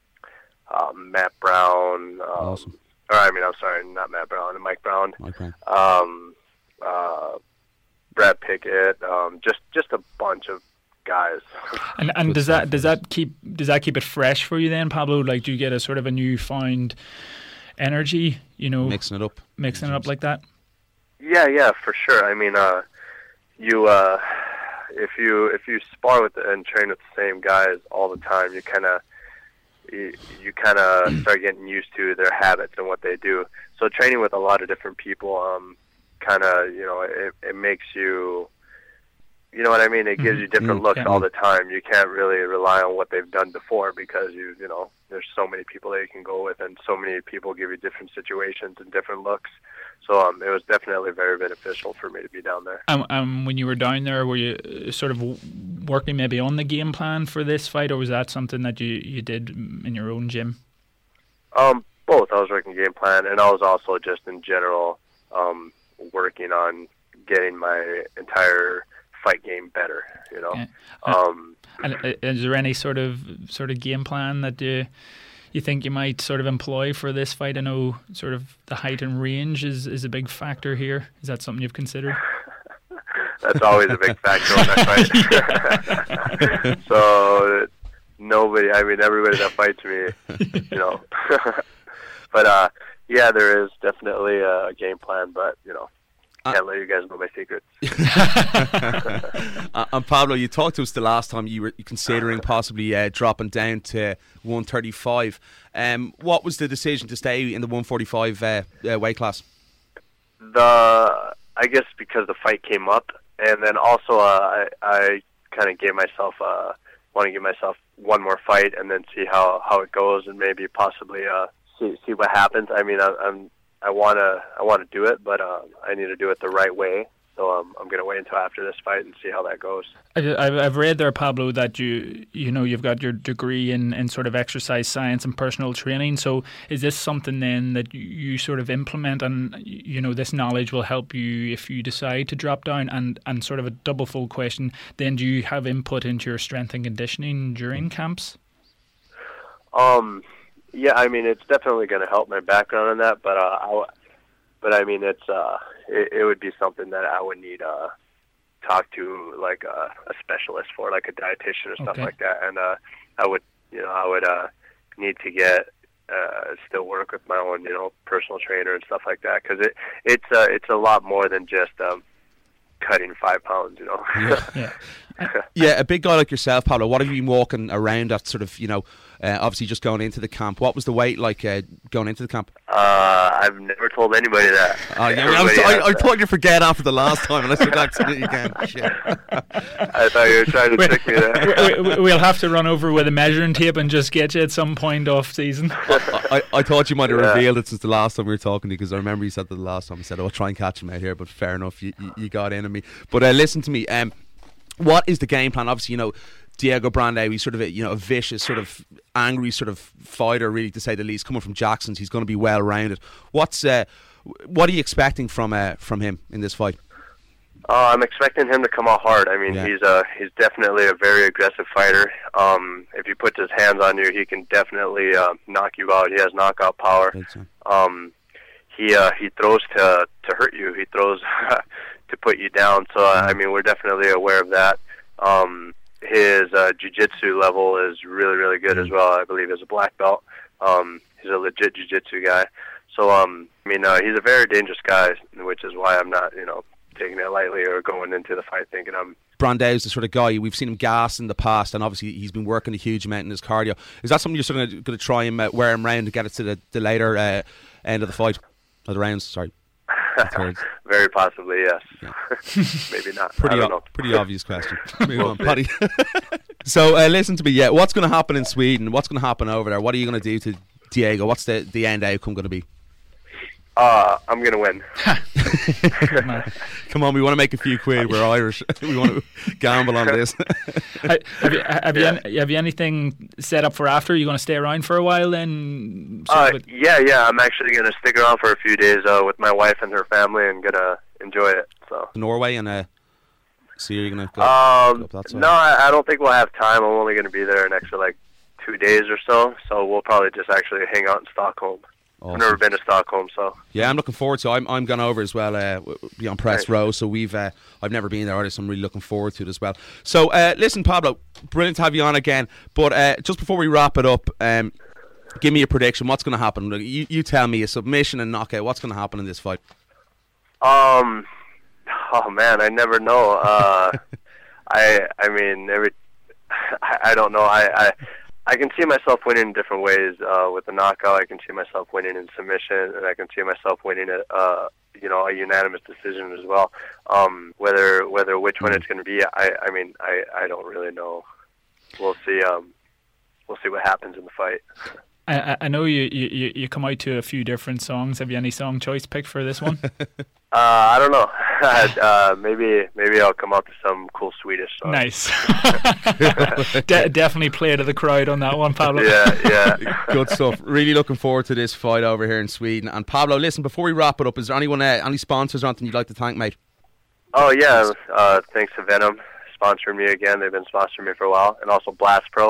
uh, Matt Brown. Um, awesome. Or, I mean, I'm sorry, not Matt Brown, Mike Brown. Mike Brown. Um, uh, Brad Pickett. Um, just just a bunch of guys. And and does that does that keep does that keep it fresh for you then, Pablo? Like, do you get a sort of a newfound energy? You know, mixing it up, mixing it up like that. Yeah, yeah, for sure. I mean, uh, you uh, if you if you spar with the, and train with the same guys all the time, you kind of you, you kind of start getting used to their habits and what they do. So training with a lot of different people, um, kind of, you know, it, it makes you, you know what I mean? It gives you different mm-hmm. looks yeah. all the time. You can't really rely on what they've done before because, you you know, there's so many people that you can go with and so many people give you different situations and different looks. So um, it was definitely very beneficial for me to be down there. Um, um, when you were down there, were you sort of working maybe on the game plan for this fight, or was that something that you, you did in your own gym? Um, both. I was working game plan, and I was also just in general um, working on getting my entire fight game better. You know. Yeah. Uh, um, and is there any sort of sort of game plan that you you think you might sort of employ for this fight? I know sort of the height and range is, is a big factor here. Is that something you've considered? That's always a big factor in that fight. So nobody, I mean, everybody that fights me, you know. But uh, yeah, there is definitely a game plan, but you know, can't uh, let you guys know my secrets. uh, and Pablo, you talked to us the last time you were considering possibly uh, dropping down to one thirty-five. Um, what was the decision to stay in the one forty-five uh, uh, weight class? The I guess because the fight came up, and then also uh, I, I kind of gave myself uh, want to give myself one more fight, and then see how, how it goes, and maybe possibly uh, see see what happens. I mean, I, I'm I want to I want to do it, but uh, I need to do it the right way. So um, I'm going to wait until after this fight and see how that goes. I've I've read there, Pablo, that you you know you've got your degree in, in sort of exercise science and personal training. So is this something then that you, you sort of implement, and you know this knowledge will help you if you decide to drop down? And, and sort of a double fold question, then do you have input into your strength and conditioning during camps? Um. Yeah, I mean it's definitely going to help my background in that, but uh, I, but I mean it's uh, it, it would be something that I would need uh talk to like a, a specialist for, like a dietitian or stuff okay. like that, and uh, I would you know I would uh need to get uh still work with my own you know personal trainer and stuff like that, because it it's uh, it's a lot more than just um cutting five pounds, you know. yeah. yeah. Yeah, a big guy like yourself, Pablo, what have you been walking around at sort of, you know, uh, obviously just going into the camp? What was the weight like uh, going into the camp? Uh, I've never told anybody that. Oh, yeah, I, was, I, I thought you'd forget after the last time, unless you're accidentally again. Shit. I thought you were trying to trick me there. we, we'll have to run over with a measuring tape and just get you at some point off season. I, I, I thought you might have yeah. revealed it since the last time we were talking to you, because I remember you said that the last time. I said, oh, I'll try and catch him out here, but fair enough, you, you, you got in on me. But uh, listen to me, um, what is the game plan? Obviously, you know, Diego Brandao, he's sort of a, you know, a vicious, sort of angry sort of fighter, really, to say the least. Coming from Jackson's, he's going to be well rounded. What's uh, what are you expecting from uh, from him in this fight? Uh, I'm expecting him to come out hard. I mean, yeah. he's a he's definitely a very aggressive fighter. Um, if he puts his hands on you, he can definitely uh, knock you out. He has knockout power. Um, he uh, he throws to to hurt you. He throws to put you down. So uh, I mean, we're definitely aware of that. Um, his uh, jiu-jitsu level is really really good as well. I believe as a black belt. Um, he's a legit jiu-jitsu guy. So um, I mean, uh, he's a very dangerous guy, which is why I'm not you know. taking it lightly or going into the fight thinking I'm... Brandao's the sort of guy, we've seen him gas in the past, and obviously he's been working a huge amount in his cardio. Is that something you're sort of going to try and uh, wear him around to get it to the, the later uh, end of the fight? Or the rounds, sorry. Very possibly, yes. Yeah. Maybe not. Pretty, I don't o- know. pretty obvious question. Move on, Paddy. So uh, listen to me, yeah, what's going to happen in Sweden? What's going to happen over there? What are you going to do to Diego? What's the, the end outcome going to be? Uh, I'm going to win. Come on, we want to make a few quid. We're Irish. We want to gamble on this. have you, have, you yeah. any, have you anything set up for after? Are you going to stay around for a while then? Uh, yeah, yeah. I'm actually going to stick around for a few days uh, with my wife and her family and going to enjoy it. So Norway and uh, see, are you going to go, um, go up that side? No, I, I don't think we'll have time. I'm only going to be there an extra like two days or so. So we'll probably just actually hang out in Stockholm. Awesome. I've never been to Stockholm, so yeah, I'm looking forward to it. I'm I'm going over as well. Uh, be on press right. row, so we've uh, I've never been there either, so I'm really looking forward to it as well. So uh, listen, Pablo, brilliant to have you on again. But uh, just before we wrap it up, um, give me a prediction. What's going to happen? You you tell me a submission and knockout. What's going to happen in this fight? Um, oh man, I never know. Uh, I I mean every I, I don't know. I. I I can see myself winning in different ways. Uh, with the knockout, I can see myself winning in submission, and I can see myself winning a, uh, you know, a unanimous decision as well. Um, whether whether which one it's going to be, I, I mean, I, I don't really know. We'll see. Um, we'll see what happens in the fight. I, I know you, you, you come out to a few different songs. Have you any song choice picked for this one? uh, I don't know. uh, maybe maybe I'll come out to some cool Swedish song. Nice. De- definitely play to the crowd on that one, Pablo. Yeah, yeah. Good stuff. Really looking forward to this fight over here in Sweden. And Pablo, listen, before we wrap it up, is there anyone, uh, any sponsors or anything you'd like to thank, mate? Oh yeah, uh, thanks to Venom sponsoring me again. They've been sponsoring me for a while, and also Blast Pro.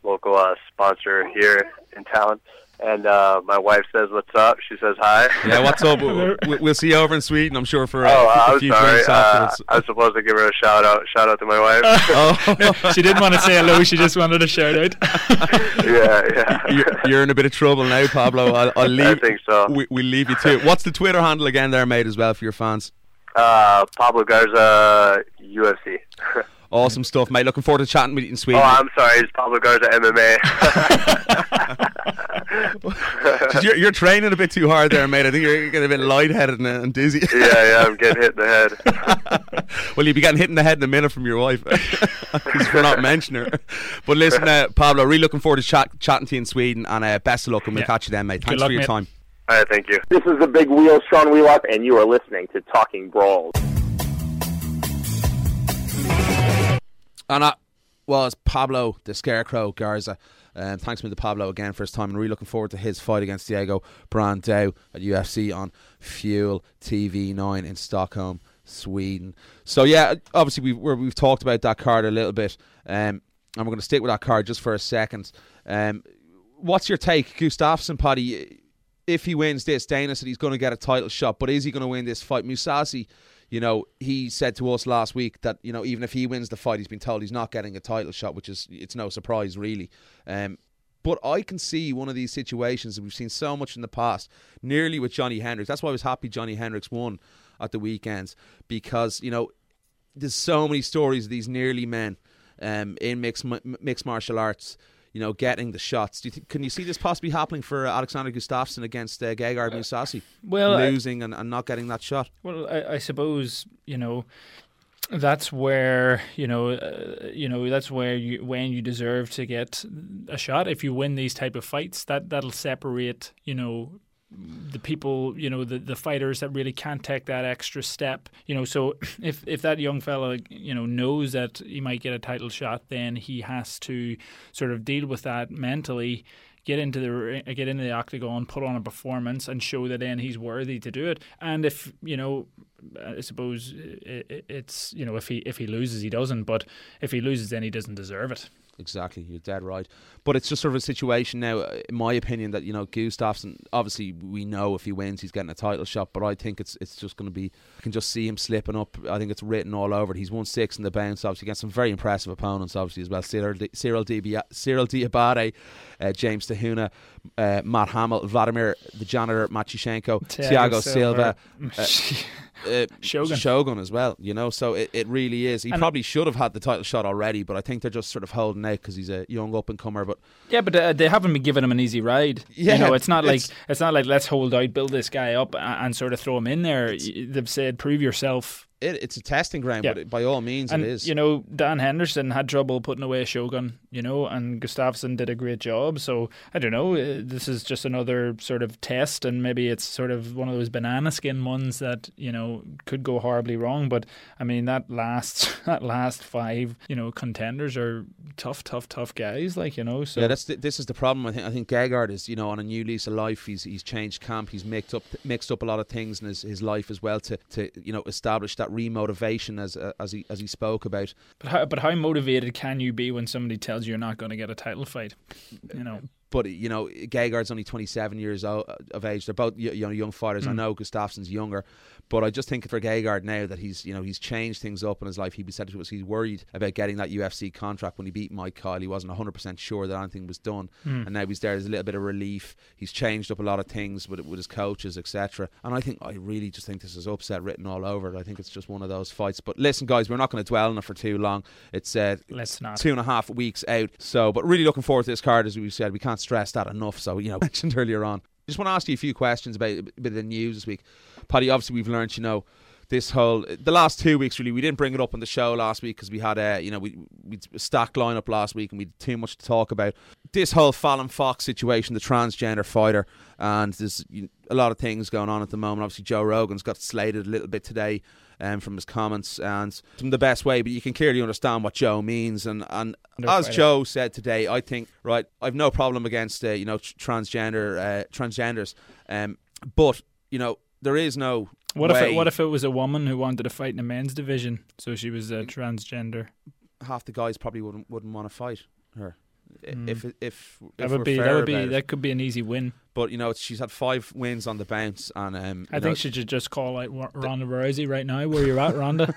local uh, sponsor here in town. And uh, my wife says, "What's up?" She says, "Hi." Yeah, what's up? We'll, we'll see you over in Sweden, I'm sure, for uh, oh, a I'm few sorry. drinks Uh, afterwards. I was supposed to give her a shout out. Shout out to my wife. Oh. No, she didn't want to say hello. She just wanted a shout out. yeah, yeah. You're, you're in a bit of trouble now, Pablo. I'll, I'll leave. I think so. We, we'll leave you to it. What's the Twitter handle again there, mate, as well, for your fans? Uh, Pablo Garza, U F C. Awesome stuff, mate. Looking forward to chatting with you in Sweden. Oh, I'm sorry. It's Pablo Garza, M M A. you're, you're training a bit too hard there, mate. I think you're getting a bit lightheaded and, and dizzy. yeah, yeah. I'm getting hit in the head. Well, you'll be getting hit in the head in a minute from your wife. Because we're not mentioning her. But listen, uh, Pablo, really looking forward to chat, chatting to you in Sweden. And uh, best of luck, and we'll Yeah. catch you then, mate. Good Thanks luck, for your mate. time. All right, thank you. This is the Big Wheel, Sean Wheelock, and you are listening to Talking Brawls. And that was Pablo the Scarecrow Garza. Um, thanks to Pablo again for his time, and really looking forward to his fight against Diego Brandao at U F C on Fuel T V nine in Stockholm, Sweden. So yeah, obviously we've we're, we've talked about that card a little bit, um, and we're going to stick with that card just for a second. Um, what's your take, Gustafsson, Paddy? If he wins this, Dana said he's going to get a title shot, but is he going to win this fight? Mousasi, you know, he said to us last week that, you know, even if he wins the fight, he's been told he's not getting a title shot, which is, it's no surprise, really. Um, but I can see one of these situations that we've seen so much in the past, nearly with Johnny Hendricks. That's why I was happy Johnny Hendricks won at the weekends, because, you know, there's so many stories of these nearly men um, in mixed, mixed martial arts, you know, getting the shots. Do you think, can you see this possibly happening for Alexander Gustafsson against uh, Gegard Mousasi? Well, losing and, and not getting that shot. Well, I, I suppose, you know, that's where, you know, uh, you know, that's where you, when you deserve to get a shot. If you win these type of fights, that that'll separate, you know, the people, you know, the, the fighters that really can't take that extra step, you know. So if if that young fella, you know, knows that he might get a title shot, then he has to sort of deal with that mentally, get into the get into the octagon, put on a performance, and show that then he's worthy to do it. And if, you know, I suppose it's, you know, if he if he loses, he doesn't. But if he loses, then he doesn't deserve it. Exactly, you're dead right. But it's just sort of a situation now, in my opinion, that, you know, Gustafsson, obviously we know if he wins he's getting a title shot, but I think it's it's just going to be, I can just see him slipping up. I think it's written all over it. He's won six in the bounce, obviously, against some very impressive opponents, obviously, as well. Cyril, Di- Cyril, Di- Cyril Diabate, uh, James Tahuna, uh, Matt Hamill, Vladimir the Janitor, Matyushenko, Thiago Silva, uh, Uh, Shogun. Shogun as well, you know, so it, it really is. He and probably should have had the title shot already, but I think they're just sort of holding out because he's a young up and comer. But yeah, but uh, they haven't been giving him an easy ride. Yeah, you know, it's not like it's, it's not like let's hold out, build this guy up, and, and sort of throw him in there. They've said prove yourself. It, it's a testing ground, Yeah. but it, by all means, And, it is. you know, Dan Henderson had trouble putting away Shogun, you know, and Gustafsson did a great job. So, I don't know, uh, this is just another sort of test, and maybe it's sort of one of those banana skin ones that, you know, could go horribly wrong. But, I mean, that last that last five, you know, contenders are tough, tough, tough guys, like, you know. So Yeah, that's the, this is the problem. I think I think Gegard is, you know, on a new lease of life. He's he's changed camp. He's mixed up mixed up a lot of things in his, his life as well to, to you know establish that remotivation as uh, as he as he spoke about. But how, but how motivated can you be when somebody tells you you're not going to get a title fight? You know. But, you know, Gegard's only twenty-seven years o- of age. They're both, you know, young fighters. Mm. I know Gustafsson's younger, but I just think for Gegard now that he's, you know, he's changed things up in his life. He said to us he's worried about getting that U F C contract. When he beat Mike Kyle, he wasn't one hundred percent sure that anything was done, Mm. and now he's there. There's a little bit of relief. He's changed up a lot of things with with his coaches, et cetera. And I think I really just think this is upset written all over it. I think it's just one of those fights. But listen, guys, we're not going to dwell on it for too long. It's uh, Let's not. two and a half weeks out. So, but really looking forward to this card, as we said. We can't stress that enough. So, you know, mentioned earlier on. Just want to ask you a few questions about a bit of the news this week. Paddy, obviously we've learned, you know, this whole, the last two weeks really, we didn't bring it up on the show last week because we had a, you know, we we stacked lineup last week and we had too much to talk about. This whole Fallon Fox situation, the transgender fighter, and there's you know, a lot of things going on at the moment. Obviously Joe Rogan's got slated a little bit today um, from his comments, and from the best way, but you can clearly understand what Joe means. And, and No as fighter. Joe said today, I think, right, I've no problem against, uh, you know, tr- transgender, uh, transgenders, um, but, you know, there is no What if way. it, what if it was a woman who wanted to fight in the men's division, so she was a transgender? Half the guys probably wouldn't wouldn't want to fight her. Mm. If if, if that would be that would be that could be an easy win. But you know, she's had five wins on the bounce, and um, I think know, she should just call out Ronda Rousey right now. Where you're at, Ronda?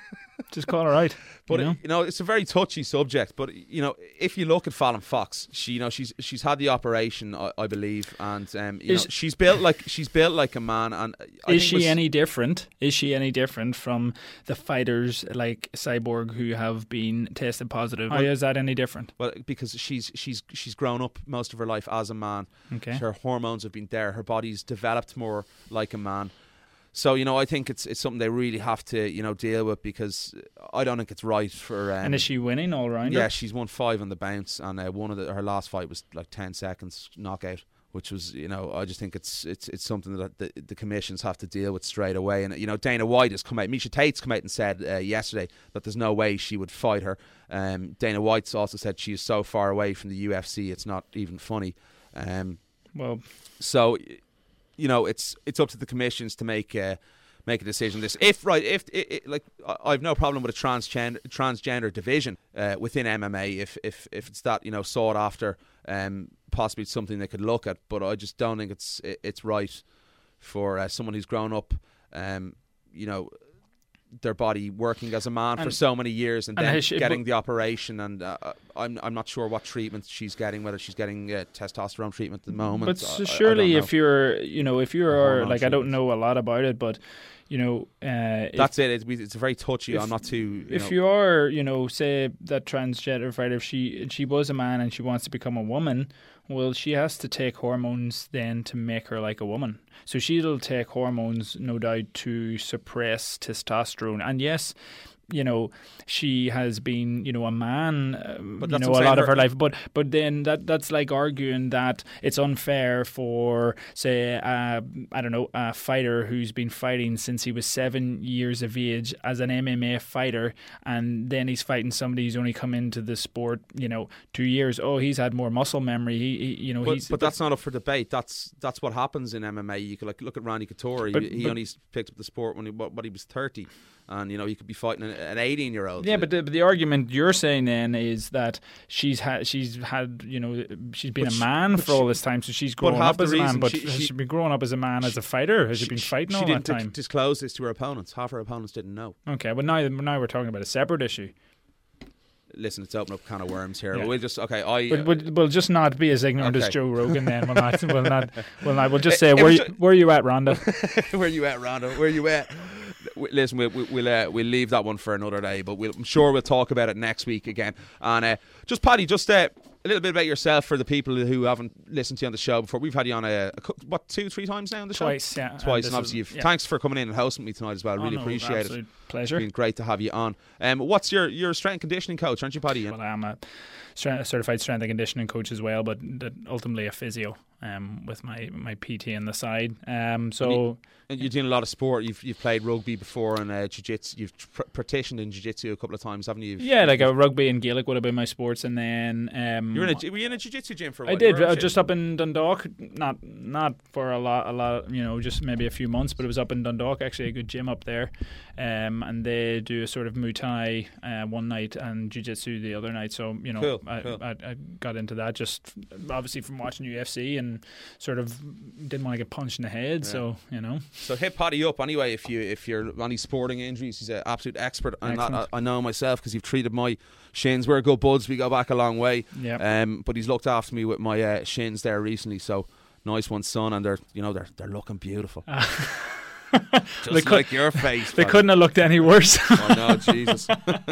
Just call her out. But you know? It, you know, it's a very touchy subject. But you know, if you look at Fallon Fox, she, you know, she's she's had the operation, I, I believe, and um, you is, know, she's built like she's built like a man. And I is think she was, any different? Is she any different from the fighters like Cyborg who have been tested positive? Well, is that any different? Well, because she's she's she's grown up most of her life as a man. Okay. Her hormones have been there. Her body's developed more like a man. So, you know, I think it's it's something they really have to, you know, deal with, because I don't think it's right for... Um, and is she winning all round? Yeah, she's won five on the bounce, and uh, one of the, her last fight was like ten seconds knockout, which was, you know, I just think it's it's it's something that the, the commissions have to deal with straight away. And, you know, Dana White has come out, Miesha Tate's come out and said uh, yesterday that there's no way she would fight her. Um, Dana White's also said she is so far away from the U F C, it's not even funny. Um, well, so... You know, it's it's up to the commissions to make uh, make a decision. This, if right, if it, it, like, I have no problem with a transgender transgender division uh, within M M A. If if if it's that, you know, sought after, um, possibly it's something they could look at. But I just don't think it's it, it's right for uh, someone who's grown up, um, you know, their body working as a man and, for so many years, and, and then she, getting the operation. And uh, I'm I'm not sure what treatment she's getting, whether she's getting uh, testosterone treatment at the moment. But I, surely, I if you're, you know, if you're like, treatment. I don't know a lot about it, but you know, uh, that's if, it. It's, it's very touchy. If, I'm not too. You if know, you are, you know, say that transgender fighter, if she she was a man and she wants to become a woman, well, she has to take hormones then to make her like a woman. So she'll take hormones, no doubt, to suppress testosterone. And yes, you know, she has been, you know, a man, um, you know, a lot of her life. But but then that that's like arguing that it's unfair for, say, uh, I don't know, a fighter who's been fighting since he was seven years of age as an M M A fighter, and then he's fighting somebody who's only come into the sport, you know, two years. Oh, he's had more muscle memory. He, he you know, but, he's. But that's not up for debate. That's that's what happens in M M A. You could like look at Randy Couture. But, he he but, only picked up the sport when he when he was thirty. And, you know, you could be fighting an eighteen-year-old. Yeah, but the, but the argument you're saying then is that she's had, she's had, you know, she's been but a man she, for all this time, so she's grown up as a man. But she, has she been growing up as a man she, as a fighter? Has she, she been fighting all that time? She didn't disclose this to her opponents. Half her opponents didn't know. Okay, well now, now we're talking about a separate issue. Listen, it's opening up a can of worms here. Yeah. We'll just okay. I we'll, we'll, we'll just not be as ignorant okay. as Joe Rogan. Then we'll not. We'll not. We'll not. We'll just say where you, where you at, Ronda? Where you at, Ronda? Where you at? Listen, we'll we'll uh, we'll leave that one for another day, but we'll, I'm sure we'll talk about it next week again. And uh, just Paddy, just uh, a little bit about yourself for the people who haven't listened to you on the show before. We've had you on a, a what two, three times now on the Twice, show. Yeah, Twice, and, and obviously, is, you've, yeah. thanks for coming in and hosting me tonight as well. Oh, really no, appreciate absolute it. Pleasure. It's been great to have you on. Um, what's your your strength and conditioning coach, aren't you, Paddy? Well, I'm a certified strength and conditioning coach as well, but ultimately a physio. Um, with my, my P T on the side. Um, so and you, and you're doing a lot of sport. You've you've played rugby before and uh, jiu-jitsu. You've pr- partitioned in jiu-jitsu a couple of times, haven't you? Yeah, like a rugby and Gaelic would have been my sports, and then um, you were in a were you in a jiu-jitsu gym for a while? I did uh, just up in Dundalk. Not not for a lot, a lot. You know, just maybe a few months, but it was up in Dundalk. Actually, a good gym up there, um, and they do a sort of Muay Thai uh, one night and jiu-jitsu the other night. So you know, cool, I, cool. I, I got into that just obviously from watching U F C and sort of didn't want to get punched in the head, yeah. so you know. So hit Paddy up anyway if you if you're any sporting injuries. He's an absolute expert, and I, I know myself because you've treated my shins. We're good buds. We go back a long way. Yeah. Um, but he's looked after me with my uh, shins there recently. So nice one, son. And they're you know they're they're looking beautiful. Uh. Just they like could, your face. They couldn't have looked any worse. Oh no, Jesus.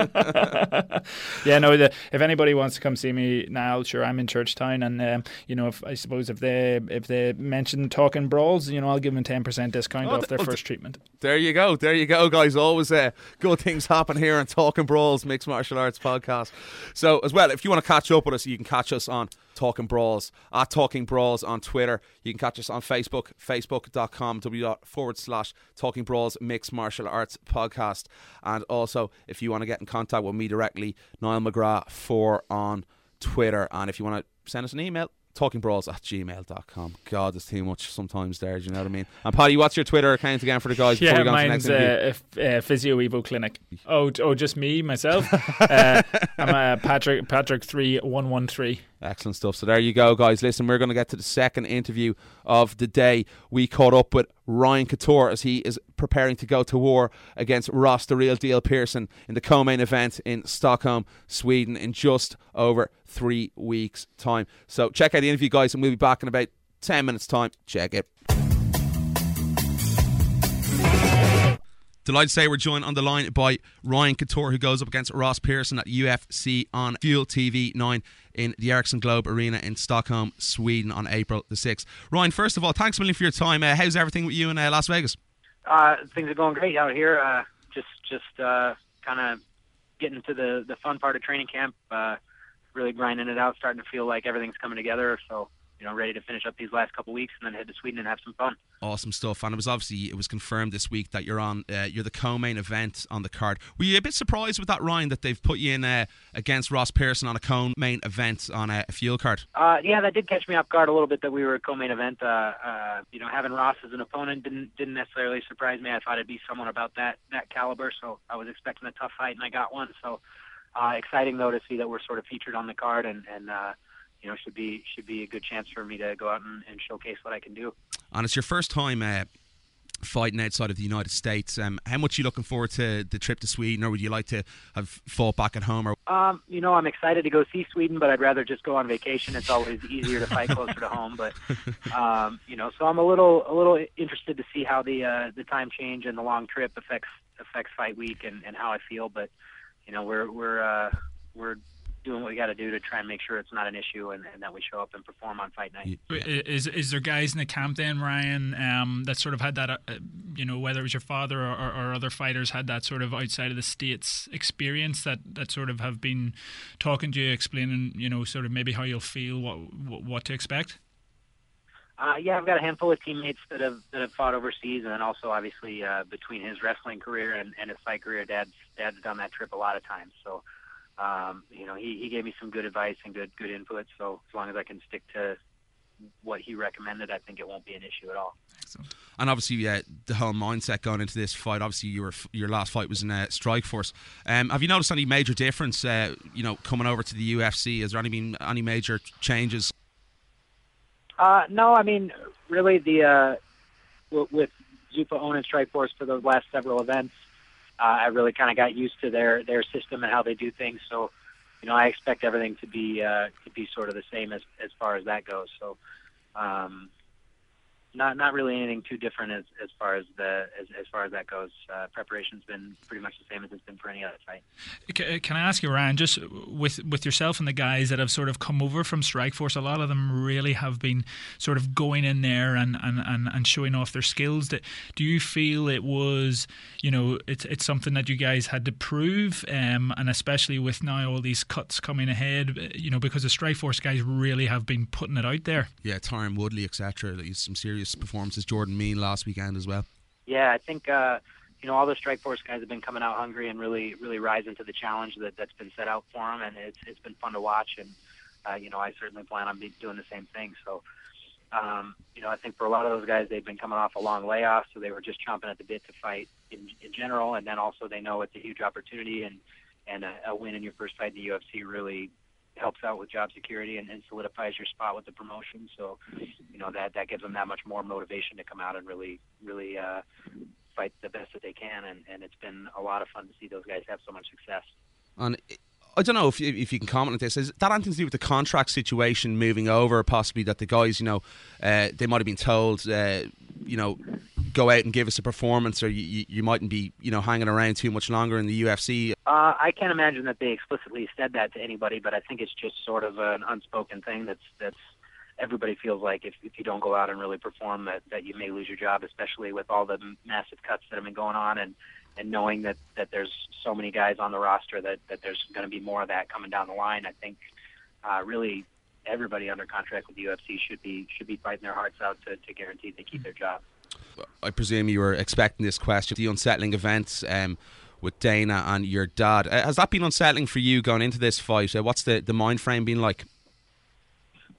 Yeah, no. The, if anybody wants to come see me now, sure, I'm in Churchtown, and um, you know, if I suppose if they if they mention Talking Brawls, you know, I'll give them ten percent discount oh, off their oh, first th- treatment. There you go, there you go, guys. Always uh, good things happen here on Talking Brawls, Mixed Martial Arts podcast. So as well, if you want to catch up with us, you can catch us on Talking Brawls, at Talking Brawls on Twitter. You can catch us on Facebook, facebook.com w forward slash Talking Brawls Mixed Martial Arts podcast. And also, if you want to get in contact with me directly, Niall McGrath four on Twitter. And if you want to send us an email, talking brawls at gmail dot com. God, there's too much sometimes there, do you know what I mean? And Paddy, what's your Twitter account again for the guys before Yeah, we go on to the next mine's interview? uh, f- uh, Physio Evo Clinic. Oh, t- oh, just me, myself? uh, I'm uh, Patrick Patrick three one one three. Excellent stuff. So there you go, guys. Listen, we're going to get to the second interview of the day. We caught up with Ryan Couture as he is preparing to go to war against Ross the Real Deal Pearson in the co-main event in Stockholm, Sweden in just over three weeks' time. So check out the interview, guys, and we'll be back in about ten minutes' time. Check it. Delighted to say we're joined on the line by Ryan Couture, who goes up against Ross Pearson at U F C on Fuel T V nine in the Ericsson Globe Arena in Stockholm, Sweden on April the sixth. Ryan, first of all, thanks a million for your time. Uh, how's everything with you in uh, Las Vegas? Uh, things are going great out here. Uh, just just uh, kind of getting into the, the fun part of training camp, uh, really grinding it out, starting to feel like everything's coming together. So, you know, ready to finish up these last couple weeks and then head to Sweden and have some fun. Awesome stuff. And it was obviously it was confirmed this week that you're on uh, you're the co-main event on the card. Were you a bit surprised with that, Ryan, that they've put you in uh, against Ross Pearson on a co-main event on a, a fuel card? Uh, yeah, that did catch me off guard a little bit that we were a co-main event. Uh, uh, you know, having Ross as an opponent didn't didn't necessarily surprise me. I thought it'd be someone about that that caliber, so I was expecting a tough fight, and I got one. So uh, exciting though to see that we're sort of featured on the card, and and uh, you know should be should be a good chance for me to go out and, and showcase what I can do. And it's your first time uh, fighting outside of the United States. Um, how much are you looking forward to the trip to Sweden, or would you like to have fought back at home? Or Um, you know, I'm excited to go see Sweden, but I'd rather just go on vacation. It's always easier to fight closer to home. But um, you know, so I'm a little a little interested to see how the uh, the time change and the long trip affects affects fight week and, and how I feel. But you know, we're we're uh, we're doing what we got to do to try and make sure it's not an issue and, and that we show up and perform on fight night. Yeah. Is is there guys in the camp then, Ryan, um, that sort of had that, uh, you know, whether it was your father or, or, or other fighters had that sort of outside of the States experience that, that sort of have been talking to you, explaining, you know, sort of maybe how you'll feel, what what, what to expect? Uh, yeah, I've got a handful of teammates that have that have fought overseas, and then also obviously uh, between his wrestling career and, and his fight career, Dad's Dad's done that trip a lot of times. So, um, you know, he, he gave me some good advice and good good input. So as long as I can stick to what he recommended, I think it won't be an issue at all. Excellent. And obviously, yeah, the whole mindset going into this fight. Obviously, your your last fight was in uh, Strikeforce. Um, have you noticed any major difference? Uh, you know, coming over to the U F C, has there any been any major changes? Uh, no, I mean, really, the uh, w- with Zuffa owning Strikeforce for the last several events, uh, I really kind of got used to their, their system and how they do things. So, you know, I expect everything to be uh, to be sort of the same as as far as that goes. So, um, not not really anything too different as, as far as the as, as far as that goes. Uh, preparation's been pretty much the same as it's been for any other fight. Can I ask you, Ryan, just with with yourself and the guys that have sort of come over from Strikeforce, a lot of them really have been sort of going in there and, and, and, and showing off their skills. That do you feel it was, you know, it's it's something that you guys had to prove, um, and especially with now all these cuts coming ahead, you know, because the Strikeforce guys really have been putting it out there. Yeah, Tyron Woodley, et cetera. Some serious performances. Jordan Mean last weekend as well. Yeah, I think uh, you know all the Strikeforce guys have been coming out hungry and really, really rising to the challenge that that's been set out for them, and it's it's been fun to watch. And uh, you know, I certainly plan on be doing the same thing. So, um, you know, I think for a lot of those guys, they've been coming off a long layoff, so they were just chomping at the bit to fight in, in general, and then also they know it's a huge opportunity, and and a, a win in your first fight in the U F C really helps out with job security and, and solidifies your spot with the promotion. So, you know, that, that gives them that much more motivation to come out and really, really uh, fight the best that they can. And, and it's been a lot of fun to see those guys have so much success. And I don't know if you, if you can comment on this. Is that anything to do with the contract situation moving over? Possibly that the guys, you know, uh, they might have been told, uh, you know, go out and give us a performance, or you, you mightn't be, you know, hanging around too much longer in the U F C. Uh, I can't imagine that they explicitly said that to anybody, but I think it's just sort of an unspoken thing that's that's everybody feels like if, if you don't go out and really perform, that, that you may lose your job, especially with all the massive cuts that have been going on, and, and knowing that, that there's so many guys on the roster that, that there's going to be more of that coming down the line. I think uh, really everybody under contract with the U F C should be should be fighting their hearts out to, to guarantee they keep their job. I presume you were expecting this question. The unsettling events um, with Dana and your dad. Uh, has that been unsettling for you going into this fight? Uh, what's the, the mind frame been like?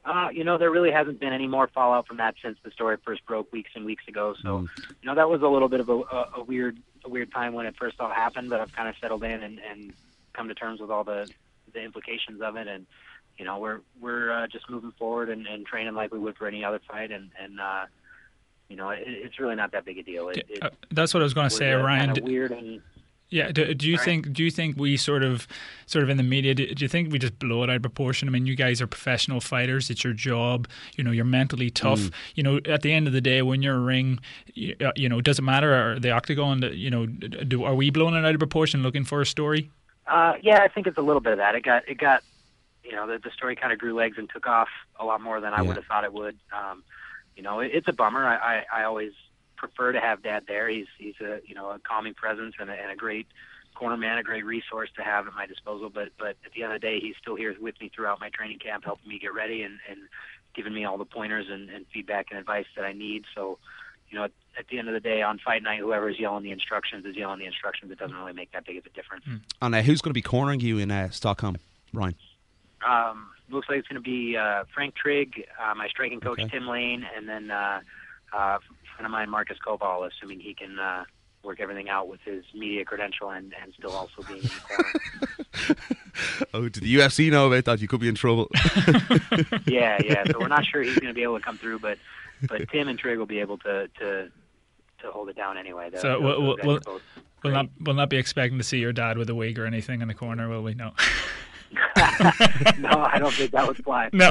Uh, you know, there really hasn't been any more fallout from that since the story first broke weeks and weeks ago. So, mm. you know, that was a little bit of a, a, a weird a weird time when it first all happened, but I've kind of settled in and, and come to terms with all the, the implications of it. And, you know, we're we're uh, just moving forward and, and training like we would for any other fight. And, and uh, you know, it, it's really not that big a deal. It, it, uh, that's what I was going to say, uh, Ryan. Kind of weird and... Yeah, do, do you Sorry? think do you think we sort of sort of in the media do, do you think we just blow it out of proportion? I mean, you guys are professional fighters, it's your job, you know, you're mentally tough. Mm. You know, at the end of the day when you're a ring, you, uh, you know, does it matter or the octagon, you know, do are we blowing it out of proportion looking for a story? Uh, yeah, I think it's a little bit of that. It got it got you know, the, the story kind of grew legs and took off a lot more than I yeah. would have thought it would. Um, you know, it, it's a bummer. I, I, I always prefer to have Dad there. He's he's a you know a calming presence and a, and a great corner man, a great resource to have at my disposal. But but at the end of the day, he's still here with me throughout my training camp, helping me get ready and, and giving me all the pointers and, and feedback and advice that I need. So, you know, at, at the end of the day, on fight night, whoever is yelling the instructions is yelling the instructions. It doesn't really make that big of a difference. Mm. And uh, who's going to be cornering you in uh, Stockholm, Ryan? Um, looks like it's going to be uh, Frank Trigg, uh, my striking coach okay. Tim Lane, and then uh, uh, a friend of mine, Marcus Koval, assuming he can uh, work everything out with his media credential and, and still also being in the corner. Oh, did the U F C know about that? You could be in trouble. yeah, yeah. So we're not sure he's going to be able to come through, but but Tim and Trigg will be able to to, to hold it down anyway. Those, so we'll, we'll, we'll, we'll not we'll not be expecting to see your dad with a wig or anything in the corner, will we? No. No, I don't think that would fly. No.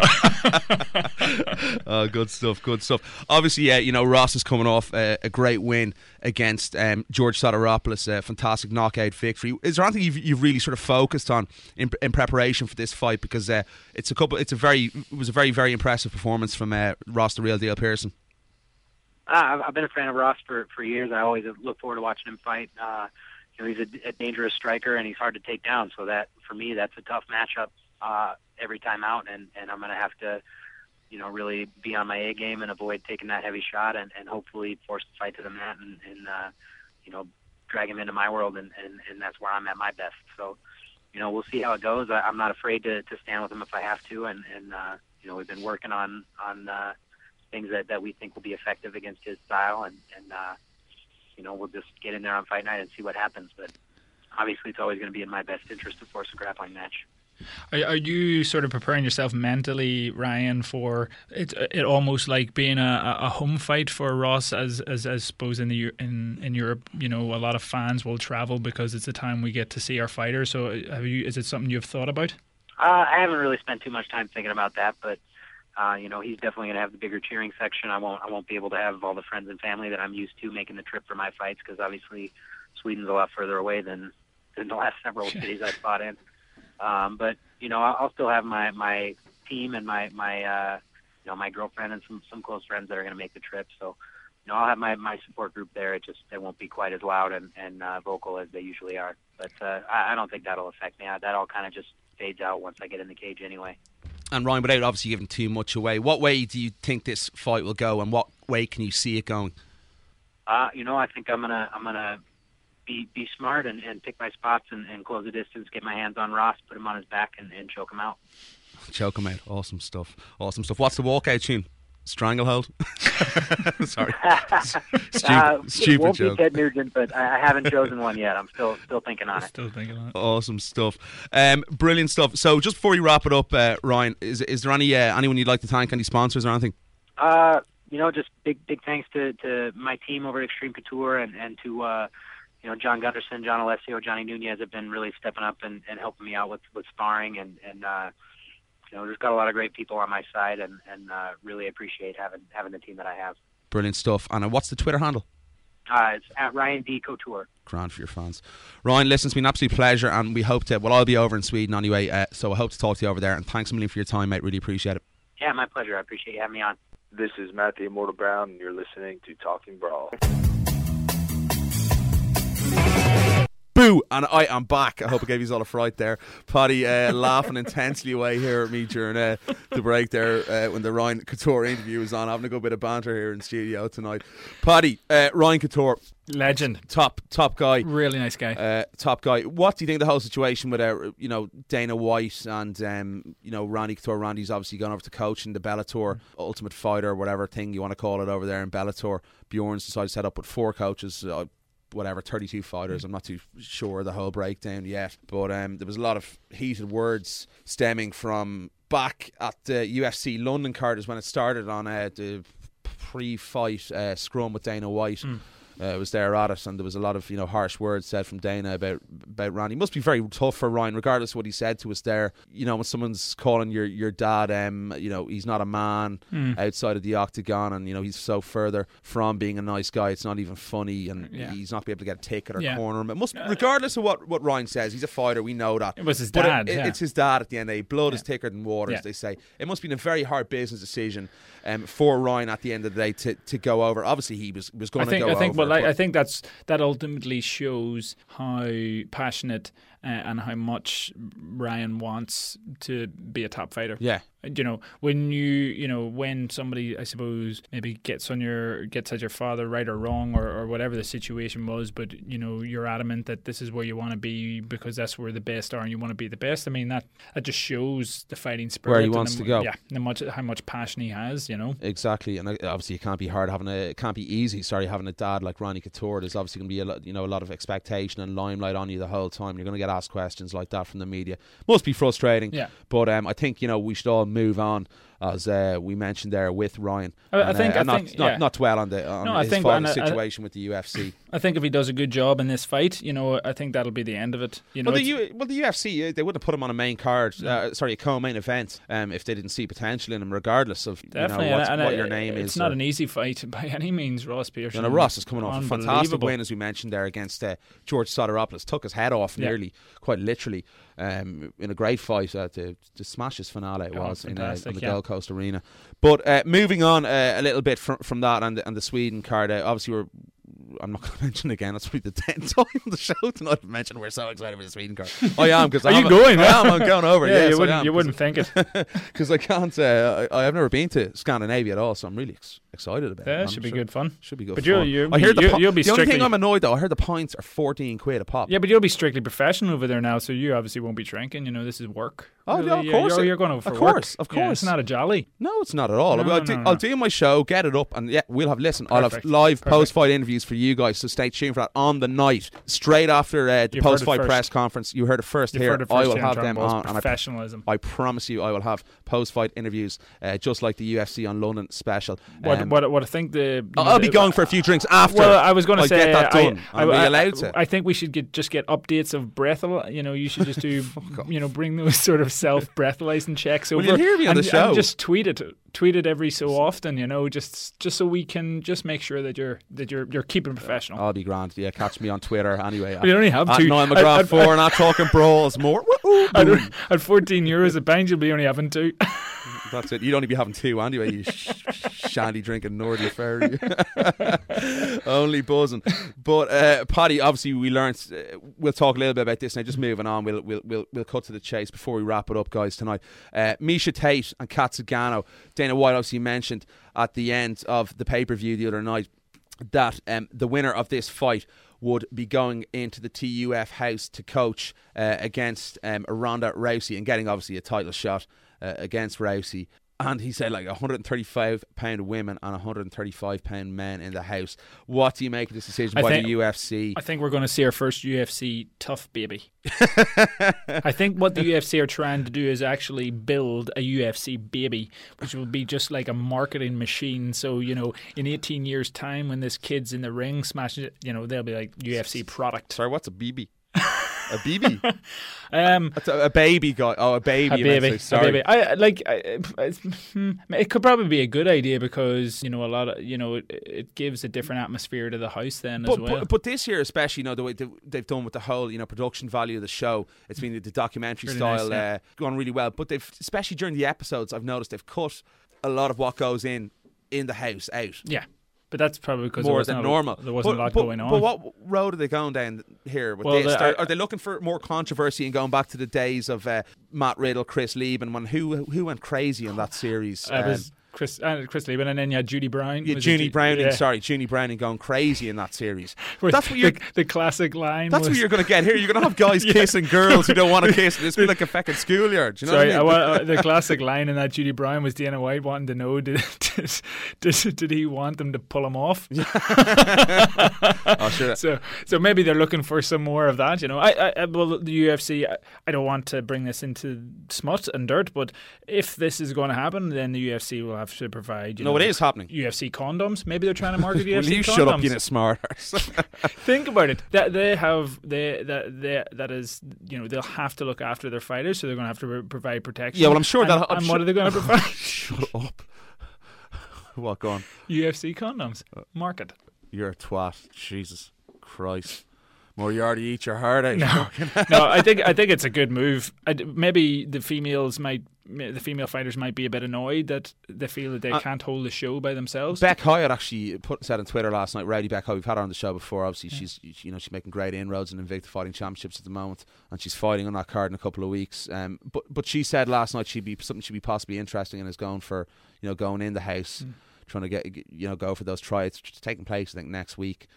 Oh, good stuff, good stuff. Obviously, yeah, you know, Ross is coming off a, a great win against um, George Sotiropoulos, a fantastic knockout victory. Is there anything you've, you've really sort of focused on in, in preparation for this fight? Because uh, it's a couple, it's a very, it was a very, very impressive performance from uh, Ross the Real Deal Pearson. Uh, I've been a fan of Ross for, for years. I always look forward to watching him fight. Uh, You know, he's a, a dangerous striker, and he's hard to take down. So that, for me, that's a tough matchup uh, every time out, and, and I'm going to have to, you know, really be on my A game and avoid taking that heavy shot, and, and hopefully force the fight to the mat, and, and uh, you know, drag him into my world, and, and, and that's where I'm at my best. So, you know, we'll see how it goes. I, I'm not afraid to, to stand with him if I have to, and, and uh, you know, we've been working on on uh, things that, that we think will be effective against his style, and and. Uh, You know, we'll just get in there on fight night and see what happens. But obviously, it's always going to be in my best interest to force a grappling match. Are, are you sort of preparing yourself mentally, Ryan, for it? It almost like being a, a home fight for Ross, as as I suppose in the in in Europe, you know, a lot of fans will travel because it's the time we get to see our fighters. So, have you? Is it something you've thought about? Uh, I haven't really spent too much time thinking about that, but. Uh, you know, he's definitely going to have the bigger cheering section. I won't. I won't be able to have all the friends and family that I'm used to making the trip for my fights because obviously Sweden's a lot further away than, than the last several cities I've fought in. Um, but you know, I'll, I'll still have my, my team and my my uh, you know my girlfriend and some, some close friends that are going to make the trip. So you know, I'll have my, my support group there. It just it won't be quite as loud and, and uh, vocal as they usually are. But uh, I, I don't think that'll affect me. I, that all kind of just fades out once I get in the cage anyway. And Ryan, without obviously giving too much away, what way do you think this fight will go, and what way can you see it going? Uh, you know, I think I'm gonna I'm gonna be be smart and, and pick my spots and, and close the distance, get my hands on Ross, put him on his back, and, and choke him out. Choke him out. Awesome stuff. Awesome stuff. What's the walkout tune? Stranglehold? Sorry. Stupid, uh, stupid it won't joke. be Ted Nugent, but I, I haven't chosen one yet. I'm still still thinking on it. Still thinking on it. Awesome stuff. Um, brilliant stuff. So just before we wrap it up, uh, Ryan, is is there any uh, anyone you'd like to thank, any sponsors or anything? Uh, you know, just big big thanks to, to my team over at Extreme Couture and, and to uh, you know John Gunderson, John Alessio, Johnny Nunez have been really stepping up and, and helping me out with, with sparring and and uh, you know, there's got a lot of great people on my side, and, and uh, really appreciate having having the team that I have. Brilliant stuff. And uh, what's the Twitter handle? Uh, it's at Ryan D. Couture. Grand for your fans. Ryan, listen, it's been an absolute pleasure, and we hope to, well, I'll be over in Sweden anyway, uh, so I hope to talk to you over there, and thanks a million for your time, mate. Really appreciate it. Yeah, my pleasure. I appreciate you having me on. This is Matt the Immortal Brown, and you're listening to Talking Brawl. boo, and I am back. I hope I gave you all a fright there. Paddy uh, laughing intensely away here at me during uh, the break there uh, when the Ryan Couture interview was on, having a good bit of banter here in studio tonight. Paddy, uh, Ryan Couture, legend, top top guy, really nice guy, uh, top guy. What do you think of the whole situation with uh, you know Dana White and um, you know Randy Couture? Randy's obviously gone over to coaching the Bellator Ultimate Fighter, whatever thing you want to call it over there in Bellator. Bjorn's decided to set up with four coaches. Uh, whatever, thirty-two fighters. I'm not too sure the whole breakdown yet, but um, there was a lot of heated words stemming from back at the U F C London card is when it started on uh, the pre-fight uh, scrum with Dana White. Mm. Uh, it was there at it, and there was a lot of you know harsh words said from Dana about about Randy. It must be very tough for Ryan, regardless of what he said to us there. You know, when someone's calling your your dad, um, you know, he's not a man mm. outside of the octagon, and you know he's so further from being a nice guy. It's not even funny, and yeah. he's not be able to get a ticket or yeah. corner him. It must, regardless of what, what Ryan says, he's a fighter. We know that. It was his but dad. It, it, yeah. It's his dad at the end of the day. Blood yeah. is thicker than water, yeah. as they say. It must be a very hard business decision um, for Ryan at the end of the day to, to go over. Obviously, he was was going to go I think, over. Well, like, I think that's that ultimately shows how passionate uh, and how much Ryan wants to be a top fighter. Yeah. You know, when you, you know, when somebody, I suppose, maybe gets on your, gets at your father right or wrong or, or whatever the situation was, but, you know, you're adamant that this is where you want to be because that's where the best are and you want to be the best. I mean, that, that just shows the fighting spirit. Where he wants the, to go. Yeah, and much, how much passion he has, you know. Exactly. And obviously it can't be hard having a, it can't be easy, sorry, having a dad like Randy Couture. There's obviously going to be a lot, you know, a lot of expectation and limelight on you the whole time. You're going to get asked questions like that from the media. Must be frustrating. Yeah. But um, I think, you know, we should all move on, as uh, we mentioned there with Ryan. I, and, I think, uh, I not, think, not, yeah. not dwell on the on no, his I think, fighting and, situation uh, with the U F C. I think if he does a good job in this fight, you know, I think that'll be the end of it. You know, well, the, U, well, the U F C, they wouldn't have put him on a main card, no. uh, sorry, a co-main event, um, if they didn't see potential in him, regardless of Definitely, you know, and, what and your uh, name it's is. It's not or, an easy fight by any means. Ross Pearson. You know, Ross is coming off a fantastic win, as we mentioned there, against uh, George Sotiropoulos. Took his head off yeah. nearly, quite literally, um, in a great fight. Uh, the, the Smashes finale it oh, was in, uh, in the yeah. Gold Coast Arena. But uh, moving on uh, a little bit from, from that and the, and the Sweden card, uh, obviously we're I'm not going to mention again. That's probably the tenth time on the show tonight. I mentioned we're so excited for the Sweden card. I am because are I'm you going? I am. I'm going over. yeah, yes, you wouldn't. I am, you wouldn't think it because I can't. Uh, I, I've never been to Scandinavia at all, so I'm really ex- excited about yeah, it. it should I'm be sure good fun. Should be good. But fun. you're, you're, I hear the you, po- you'll be the only strictly, thing I'm annoyed though. I heard the pints are fourteen quid a pop. Yeah, but you'll be strictly professional over there now, so you obviously won't be drinking. You know, this is work. Oh, really. yeah, of course. You're, you're going over for of course, work. Of course, yeah, it's not a jolly. No, it's not at all. No, I'll, no, do, no. I'll do my show, get it up, and yeah, we'll have listen. Perfect. I'll have live Perfect. post-fight interviews for you guys, so stay tuned for that on the night, straight after uh, the You've post-fight press conference. You heard it first You've here. Heard it first I will here have them on. Professionalism. And I, I promise you, I will have post-fight interviews, uh, just like the U F C on London special. What, um, what, what I think the I'll, I'll be going for a few drinks after. Well, I was going to I say get that done. I, I'll I, be allowed to. I think we should get just get updates of breathal. You know, you should just do, you know, bring those sort of self breathalyzing checks over. Well, you'll hear me on and, the show. And just tweet it, tweet it every so often. You know, just just so we can just make sure that you're that you're you're keeping professional. I'll be grand. Yeah, catch me on Twitter anyway. We only have at two. Niall McGrath at, four, not talking brawls more. At, at fourteen euros a pound, you'll be only having two. That's it. You'd only be having two anyway, you sh- shandy drinking Nordy Ferry. Only buzzing. But uh, Paddy, obviously we learned. Uh, we'll talk a little bit about this now. Just moving on, we'll we'll we'll, we'll cut to the chase before we wrap it up, guys. Tonight, uh, Miesha Tate and Kat Zingano. Dana White obviously mentioned at the end of the pay per view the other night that um, the winner of this fight would be going into the T U F house to coach uh, against um, Ronda Rousey and getting obviously a title shot uh, against Rousey. And he said like one hundred thirty-five pound women and one hundred thirty-five pound men in the house. What do you make of this decision I by think, the U F C? I think we're going to see our first U F C tough baby. I think what the U F C are trying to do is actually build a U F C baby, which will be just like a marketing machine. So, you know, in eighteen years' time, when this kid's in the ring smashing it, you know, they'll be like U F C product. Sorry, what's a B B? A B B? um, That's a, a baby guy. Oh, a baby. A baby. Sorry. A baby. I like. I, I, it could probably be a good idea because you know a lot of you know it, it gives a different atmosphere to the house then but, as well. But, but this year, especially, you know, the way they've done with the whole you know production value of the show, it's been the documentary really style nice, yeah. uh, gone really well. But they've, especially during the episodes, I've noticed they've cut a lot of what goes in in the house out. Yeah. but that's probably because more there than wasn't normal. A, there wasn't but, a lot but, going on. But what road are they going down here with well, this? the, are, are they looking for more controversy and going back to the days of uh, Matt Riddle, Chris Lieben, when who who went crazy in that series? Uh, it was Chris, uh, Chris Lieben, and then you had Judy Brown. Yeah, Judy Browning, yeah. sorry, Judy Browning going crazy in that series. That's what you're. The, the classic line. That's was, what you're going to get here. You're going to have guys yeah. kissing girls who don't want to kiss. It's be like a fucking schoolyard. Do you know sorry, what I mean? mean? uh, the classic line in that Judy Brown was Dana White wanting to know did did, did, did he want them to pull him off? oh, sure. So so maybe they're looking for some more of that. You know, I, I well the U F C. I, I don't want to bring this into smut and dirt, but if this is going to happen, then the U F C will have to provide. You no, know, it is happening. U F C condoms. Maybe they're trying to market U F C Will you condoms. shut up, you smart arse. Think about it. That they have they that they that is you know they'll have to look after their fighters, so they're going to have to re- provide protection. Yeah, well, I'm sure and, that. I'm and sure, what are they going to provide? Shut up. What go on? U F C condoms. Market. You're a twat. Jesus Christ. Moriarty, eat your heart out. No, no. I think I think it's a good move. I, maybe the females might, the female fighters might be a bit annoyed that they feel that they uh, can't hold the show by themselves. Beck Hyatt actually put said on Twitter last night. Rowdy Beck Hyatt, we've had her on the show before. Obviously, yeah. she's you know she's making great inroads in Invicta Fighting Championships at the moment, and she's fighting on that card in a couple of weeks. Um, but but she said last night she'd be something she'd be possibly interesting in is going for you know going in the house, mm. trying to get you know go for those tryouts taking place I think next week.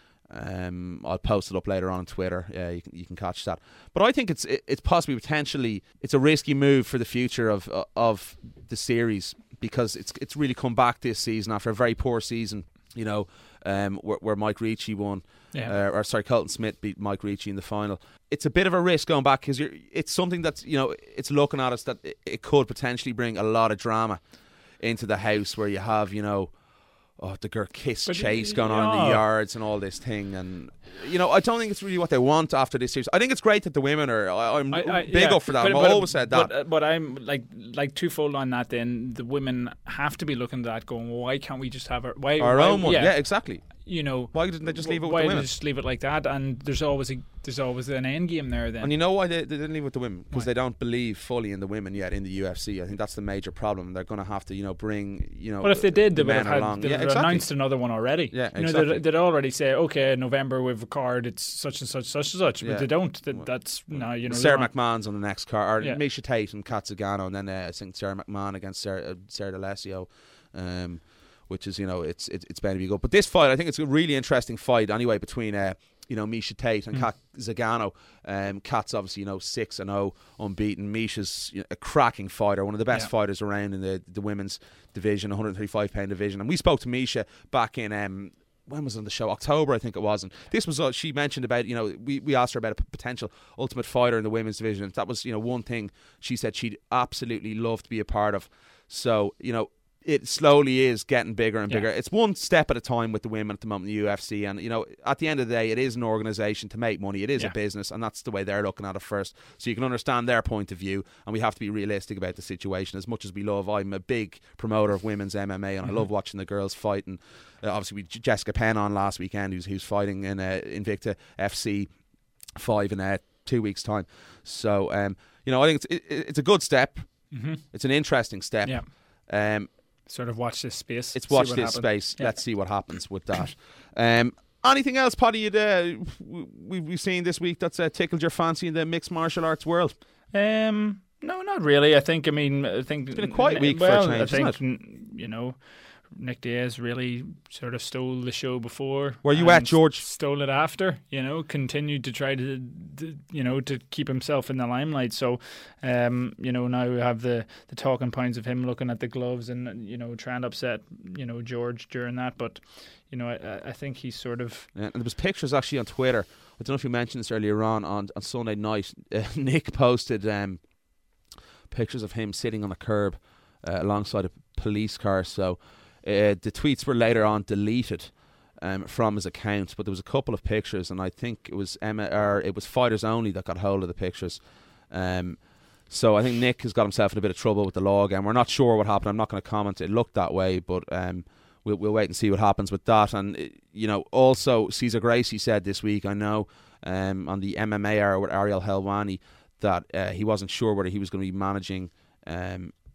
Um, I'll post it up later on on Twitter. Yeah, you can you can catch that. But I think it's it, it's possibly potentially it's a risky move for the future of uh, of the series because it's it's really come back this season after a very poor season. You know, um, where, where Mike Ricci won, yeah. uh, or sorry, Colton Smith beat Mike Ricci in the final. It's a bit of a risk going back because it's something that's you know it's looking at us that it, it could potentially bring a lot of drama into the house where you have you know. Oh, the girl kiss but chase going on in the yards and all this thing, and you know I don't think it's really what they want after this series. I think it's great that the women are. I, I'm I, I, big yeah. up for that. But, I've but, always said that. But, uh, but I'm like like twofold on that. Then the women have to be looking at that, going, well, why can't we just have our why, our why, own one? Yeah. Yeah, exactly. You know, why didn't they just leave it with why the women? Just leave it like that, and there's always a there's always an end game there. Then, and you know why they, they didn't leave it with the women? Because they don't believe fully in the women yet in the U F C. I think that's the major problem. They're going to have to, you know, bring, you know. Well, if they did, the they would have had along. they yeah, would have exactly. announced another one already. Yeah, you know, exactly. they'd, they'd already say, okay, in November we've a card. It's such and such, such and such. But yeah. they don't. That, that's no, you know. Sarah McMahon's on the next card, or yeah. Misha Tate and Kat Zagano, and then uh, I think Sarah McMahon against Sarah, uh, Sarah D'Alessio. Um, which is, you know, it's it's, it's bound to be good. But this fight, I think it's a really interesting fight anyway between, uh, you know, Misha Tate and mm. Kat Zagano. Um, Kat's obviously, you know, six and oh unbeaten. Misha's you know, a cracking fighter, one of the best yeah. fighters around in the, the women's division, one thirty-five pound division. And we spoke to Misha back in... Um, when was on the show? October, I think it was. And this was, uh, she mentioned about, you know, we, we asked her about a potential Ultimate Fighter in the women's division. And that was, you know, one thing she said she'd absolutely love to be a part of. So, you know, it slowly is getting bigger and bigger. Yeah. It's one step at a time with the women at the moment in the U F C, and you know, at the end of the day, it is an organisation to make money. It is yeah. a business, and that's the way they're looking at it first. So you can understand their point of view, and we have to be realistic about the situation. As much as we love, I'm a big promoter of women's M M A, and mm-hmm. I love watching the girls fight. And uh, obviously, we Jessica Penn on last weekend, who's who's fighting in uh, Invicta F C five in uh, two weeks' time. So um, you know, I think it's it, it's a good step. Mm-hmm. It's an interesting step. Yeah. Um, Sort of watch this space. It's watch this happens. space. Yeah. Let's see what happens with that. Um, anything else, Paddy, you'd, uh, we, we've seen this week that's uh, tickled your fancy in the mixed martial arts world? Um, no, not really. I think, I mean, I think... It's been a quiet week well, for a change, I think, isn't it? You know, Nick Diaz really sort of stole the show before. Were you at, George? Stole it after, you know, continued to try to, to, you know, to keep himself in the limelight. So, um, you know, now we have the, the talking points of him looking at the gloves and, you know, trying to upset, you know, George during that. But, you know, I, I think he's sort of... Yeah, and there was pictures actually on Twitter. I don't know if you mentioned this earlier on, on, on Sunday night. Uh, Nick posted um, pictures of him sitting on a curb uh, alongside a police car. So... Uh, the tweets were later on deleted um, from his account, but there was a couple of pictures, and I think it was Emma, or it was Fighters Only that got hold of the pictures. Um, so I think Nick has got himself in a bit of trouble with the law again. We're not sure what happened. I'm not going to comment. It looked that way, but um, we'll, we'll wait and see what happens with that. And you know, also Cesar Gracie said this week, I know, um, on the M M A hour with Ariel Helwani, that uh, he wasn't sure whether he was going to be managing. Um,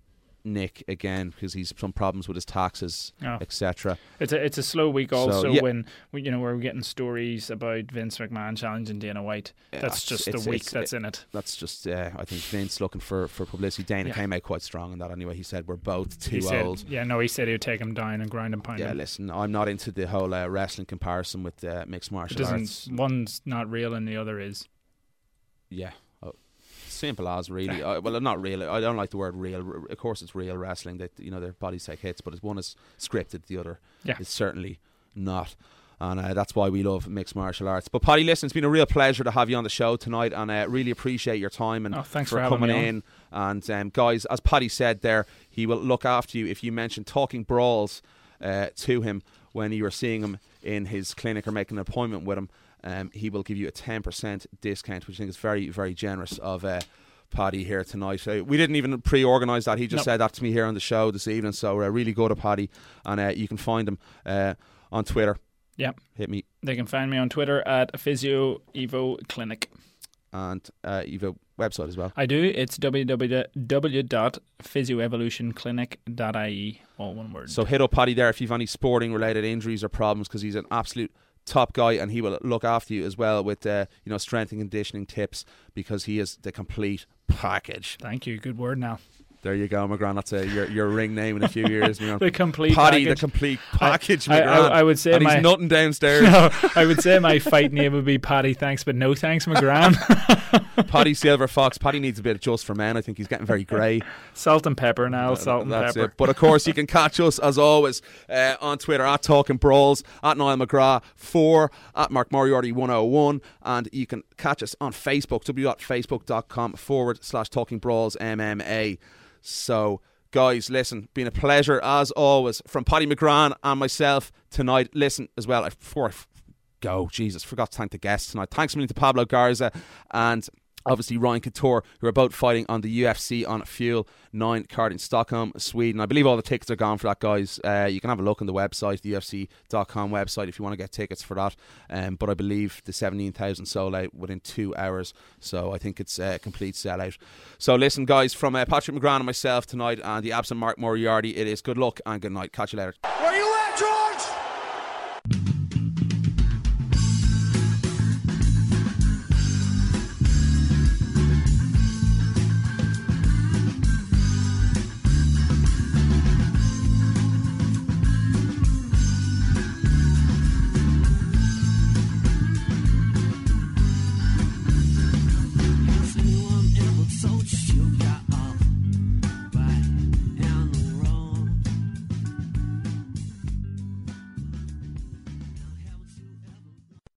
Nick again because he's some problems with his taxes, Oh. et cetera. It's a it's a slow week also So, yeah. when we, you know we're getting stories about Vince McMahon challenging Dana White. Yeah, That's it's- just it's- the week it's- that's in it. That's just, uh, I think Vince looking for, for publicity. Dana Yeah. came out quite strong on that anyway. He said we're both too He said, old. yeah, no, he said he would take him down and grind and pound Yeah, him. listen, I'm not into the whole uh, wrestling comparison with uh, mixed It martial doesn't. arts. One's not real and the other is. Yeah. Oh, simple as really. I, well, not real. I don't like the word real. R- Of course, it's real wrestling. That you know their bodies take hits, but one is scripted, the other Yeah. is certainly not. And uh, that's why we love mixed martial arts. But Paddy, listen, it's been a real pleasure to have you on the show tonight, and uh, really appreciate your time and Oh, thanks for, for having coming me on. in. And um, guys, as Paddy said there, he will look after you if you mention Talking Brawls uh, to him when you are seeing him in his clinic or making an appointment with him. Um, he will give you a ten percent discount, which I think is very, very generous of uh, Paddy here tonight. So we didn't even pre-organise that. He just Nope. said that to me here on the show this evening. So uh, really good of Paddy. And uh, you can find him uh, on Twitter. Yep. Hit me. They can find me on Twitter at Physio Evo Clinic. And uh, you have a website as well. I do. It's w w w dot physio evolution clinic dot i e, all one word. So hit up Paddy there if you've any sporting related injuries or problems, because he's an absolute top guy, and he will look after you as well with uh, you know strength and conditioning tips, because he is the complete package. Thank you. Good word now. There you go, McGrath. That's a, your your ring name in a few years. You know. The complete Paddy, package. the complete package, I, I, McGrath. I would say and my he's nothing downstairs. no, I would say my fight name would be Paddy Thanks, but no thanks, McGran. Paddy Silver Fox. Paddy needs a bit of just for men. I think he's getting very grey. Salt and pepper now. Salt and That's pepper. it. But of course, you can catch us as always uh, on Twitter at Talking Brawls, at Niall McGrath four, at Mark Moriarty one oh one, and you can catch us on Facebook, w.facebook.com forward slash Talking Brawls M M A. So, guys, listen, been a pleasure as always from Paddy McGrath and myself tonight. Listen as well, I- before I f- go, Jesus, forgot to thank the guests tonight. Thanks a million to Pablo Garza and obviously Ryan Couture, who are both fighting on the U F C on Fuel nine card in Stockholm, Sweden. I believe all the tickets are gone for that, guys. Uh, you can have a look on the website, the U F C dot com website, if you want to get tickets for that. Um, but I believe the seventeen thousand sold out within two hours. So I think it's a complete sellout. So listen, guys, from uh, Patrick McGrath and myself tonight and the absent Mark Moriarty, it is good luck and good night. Catch you later. Where you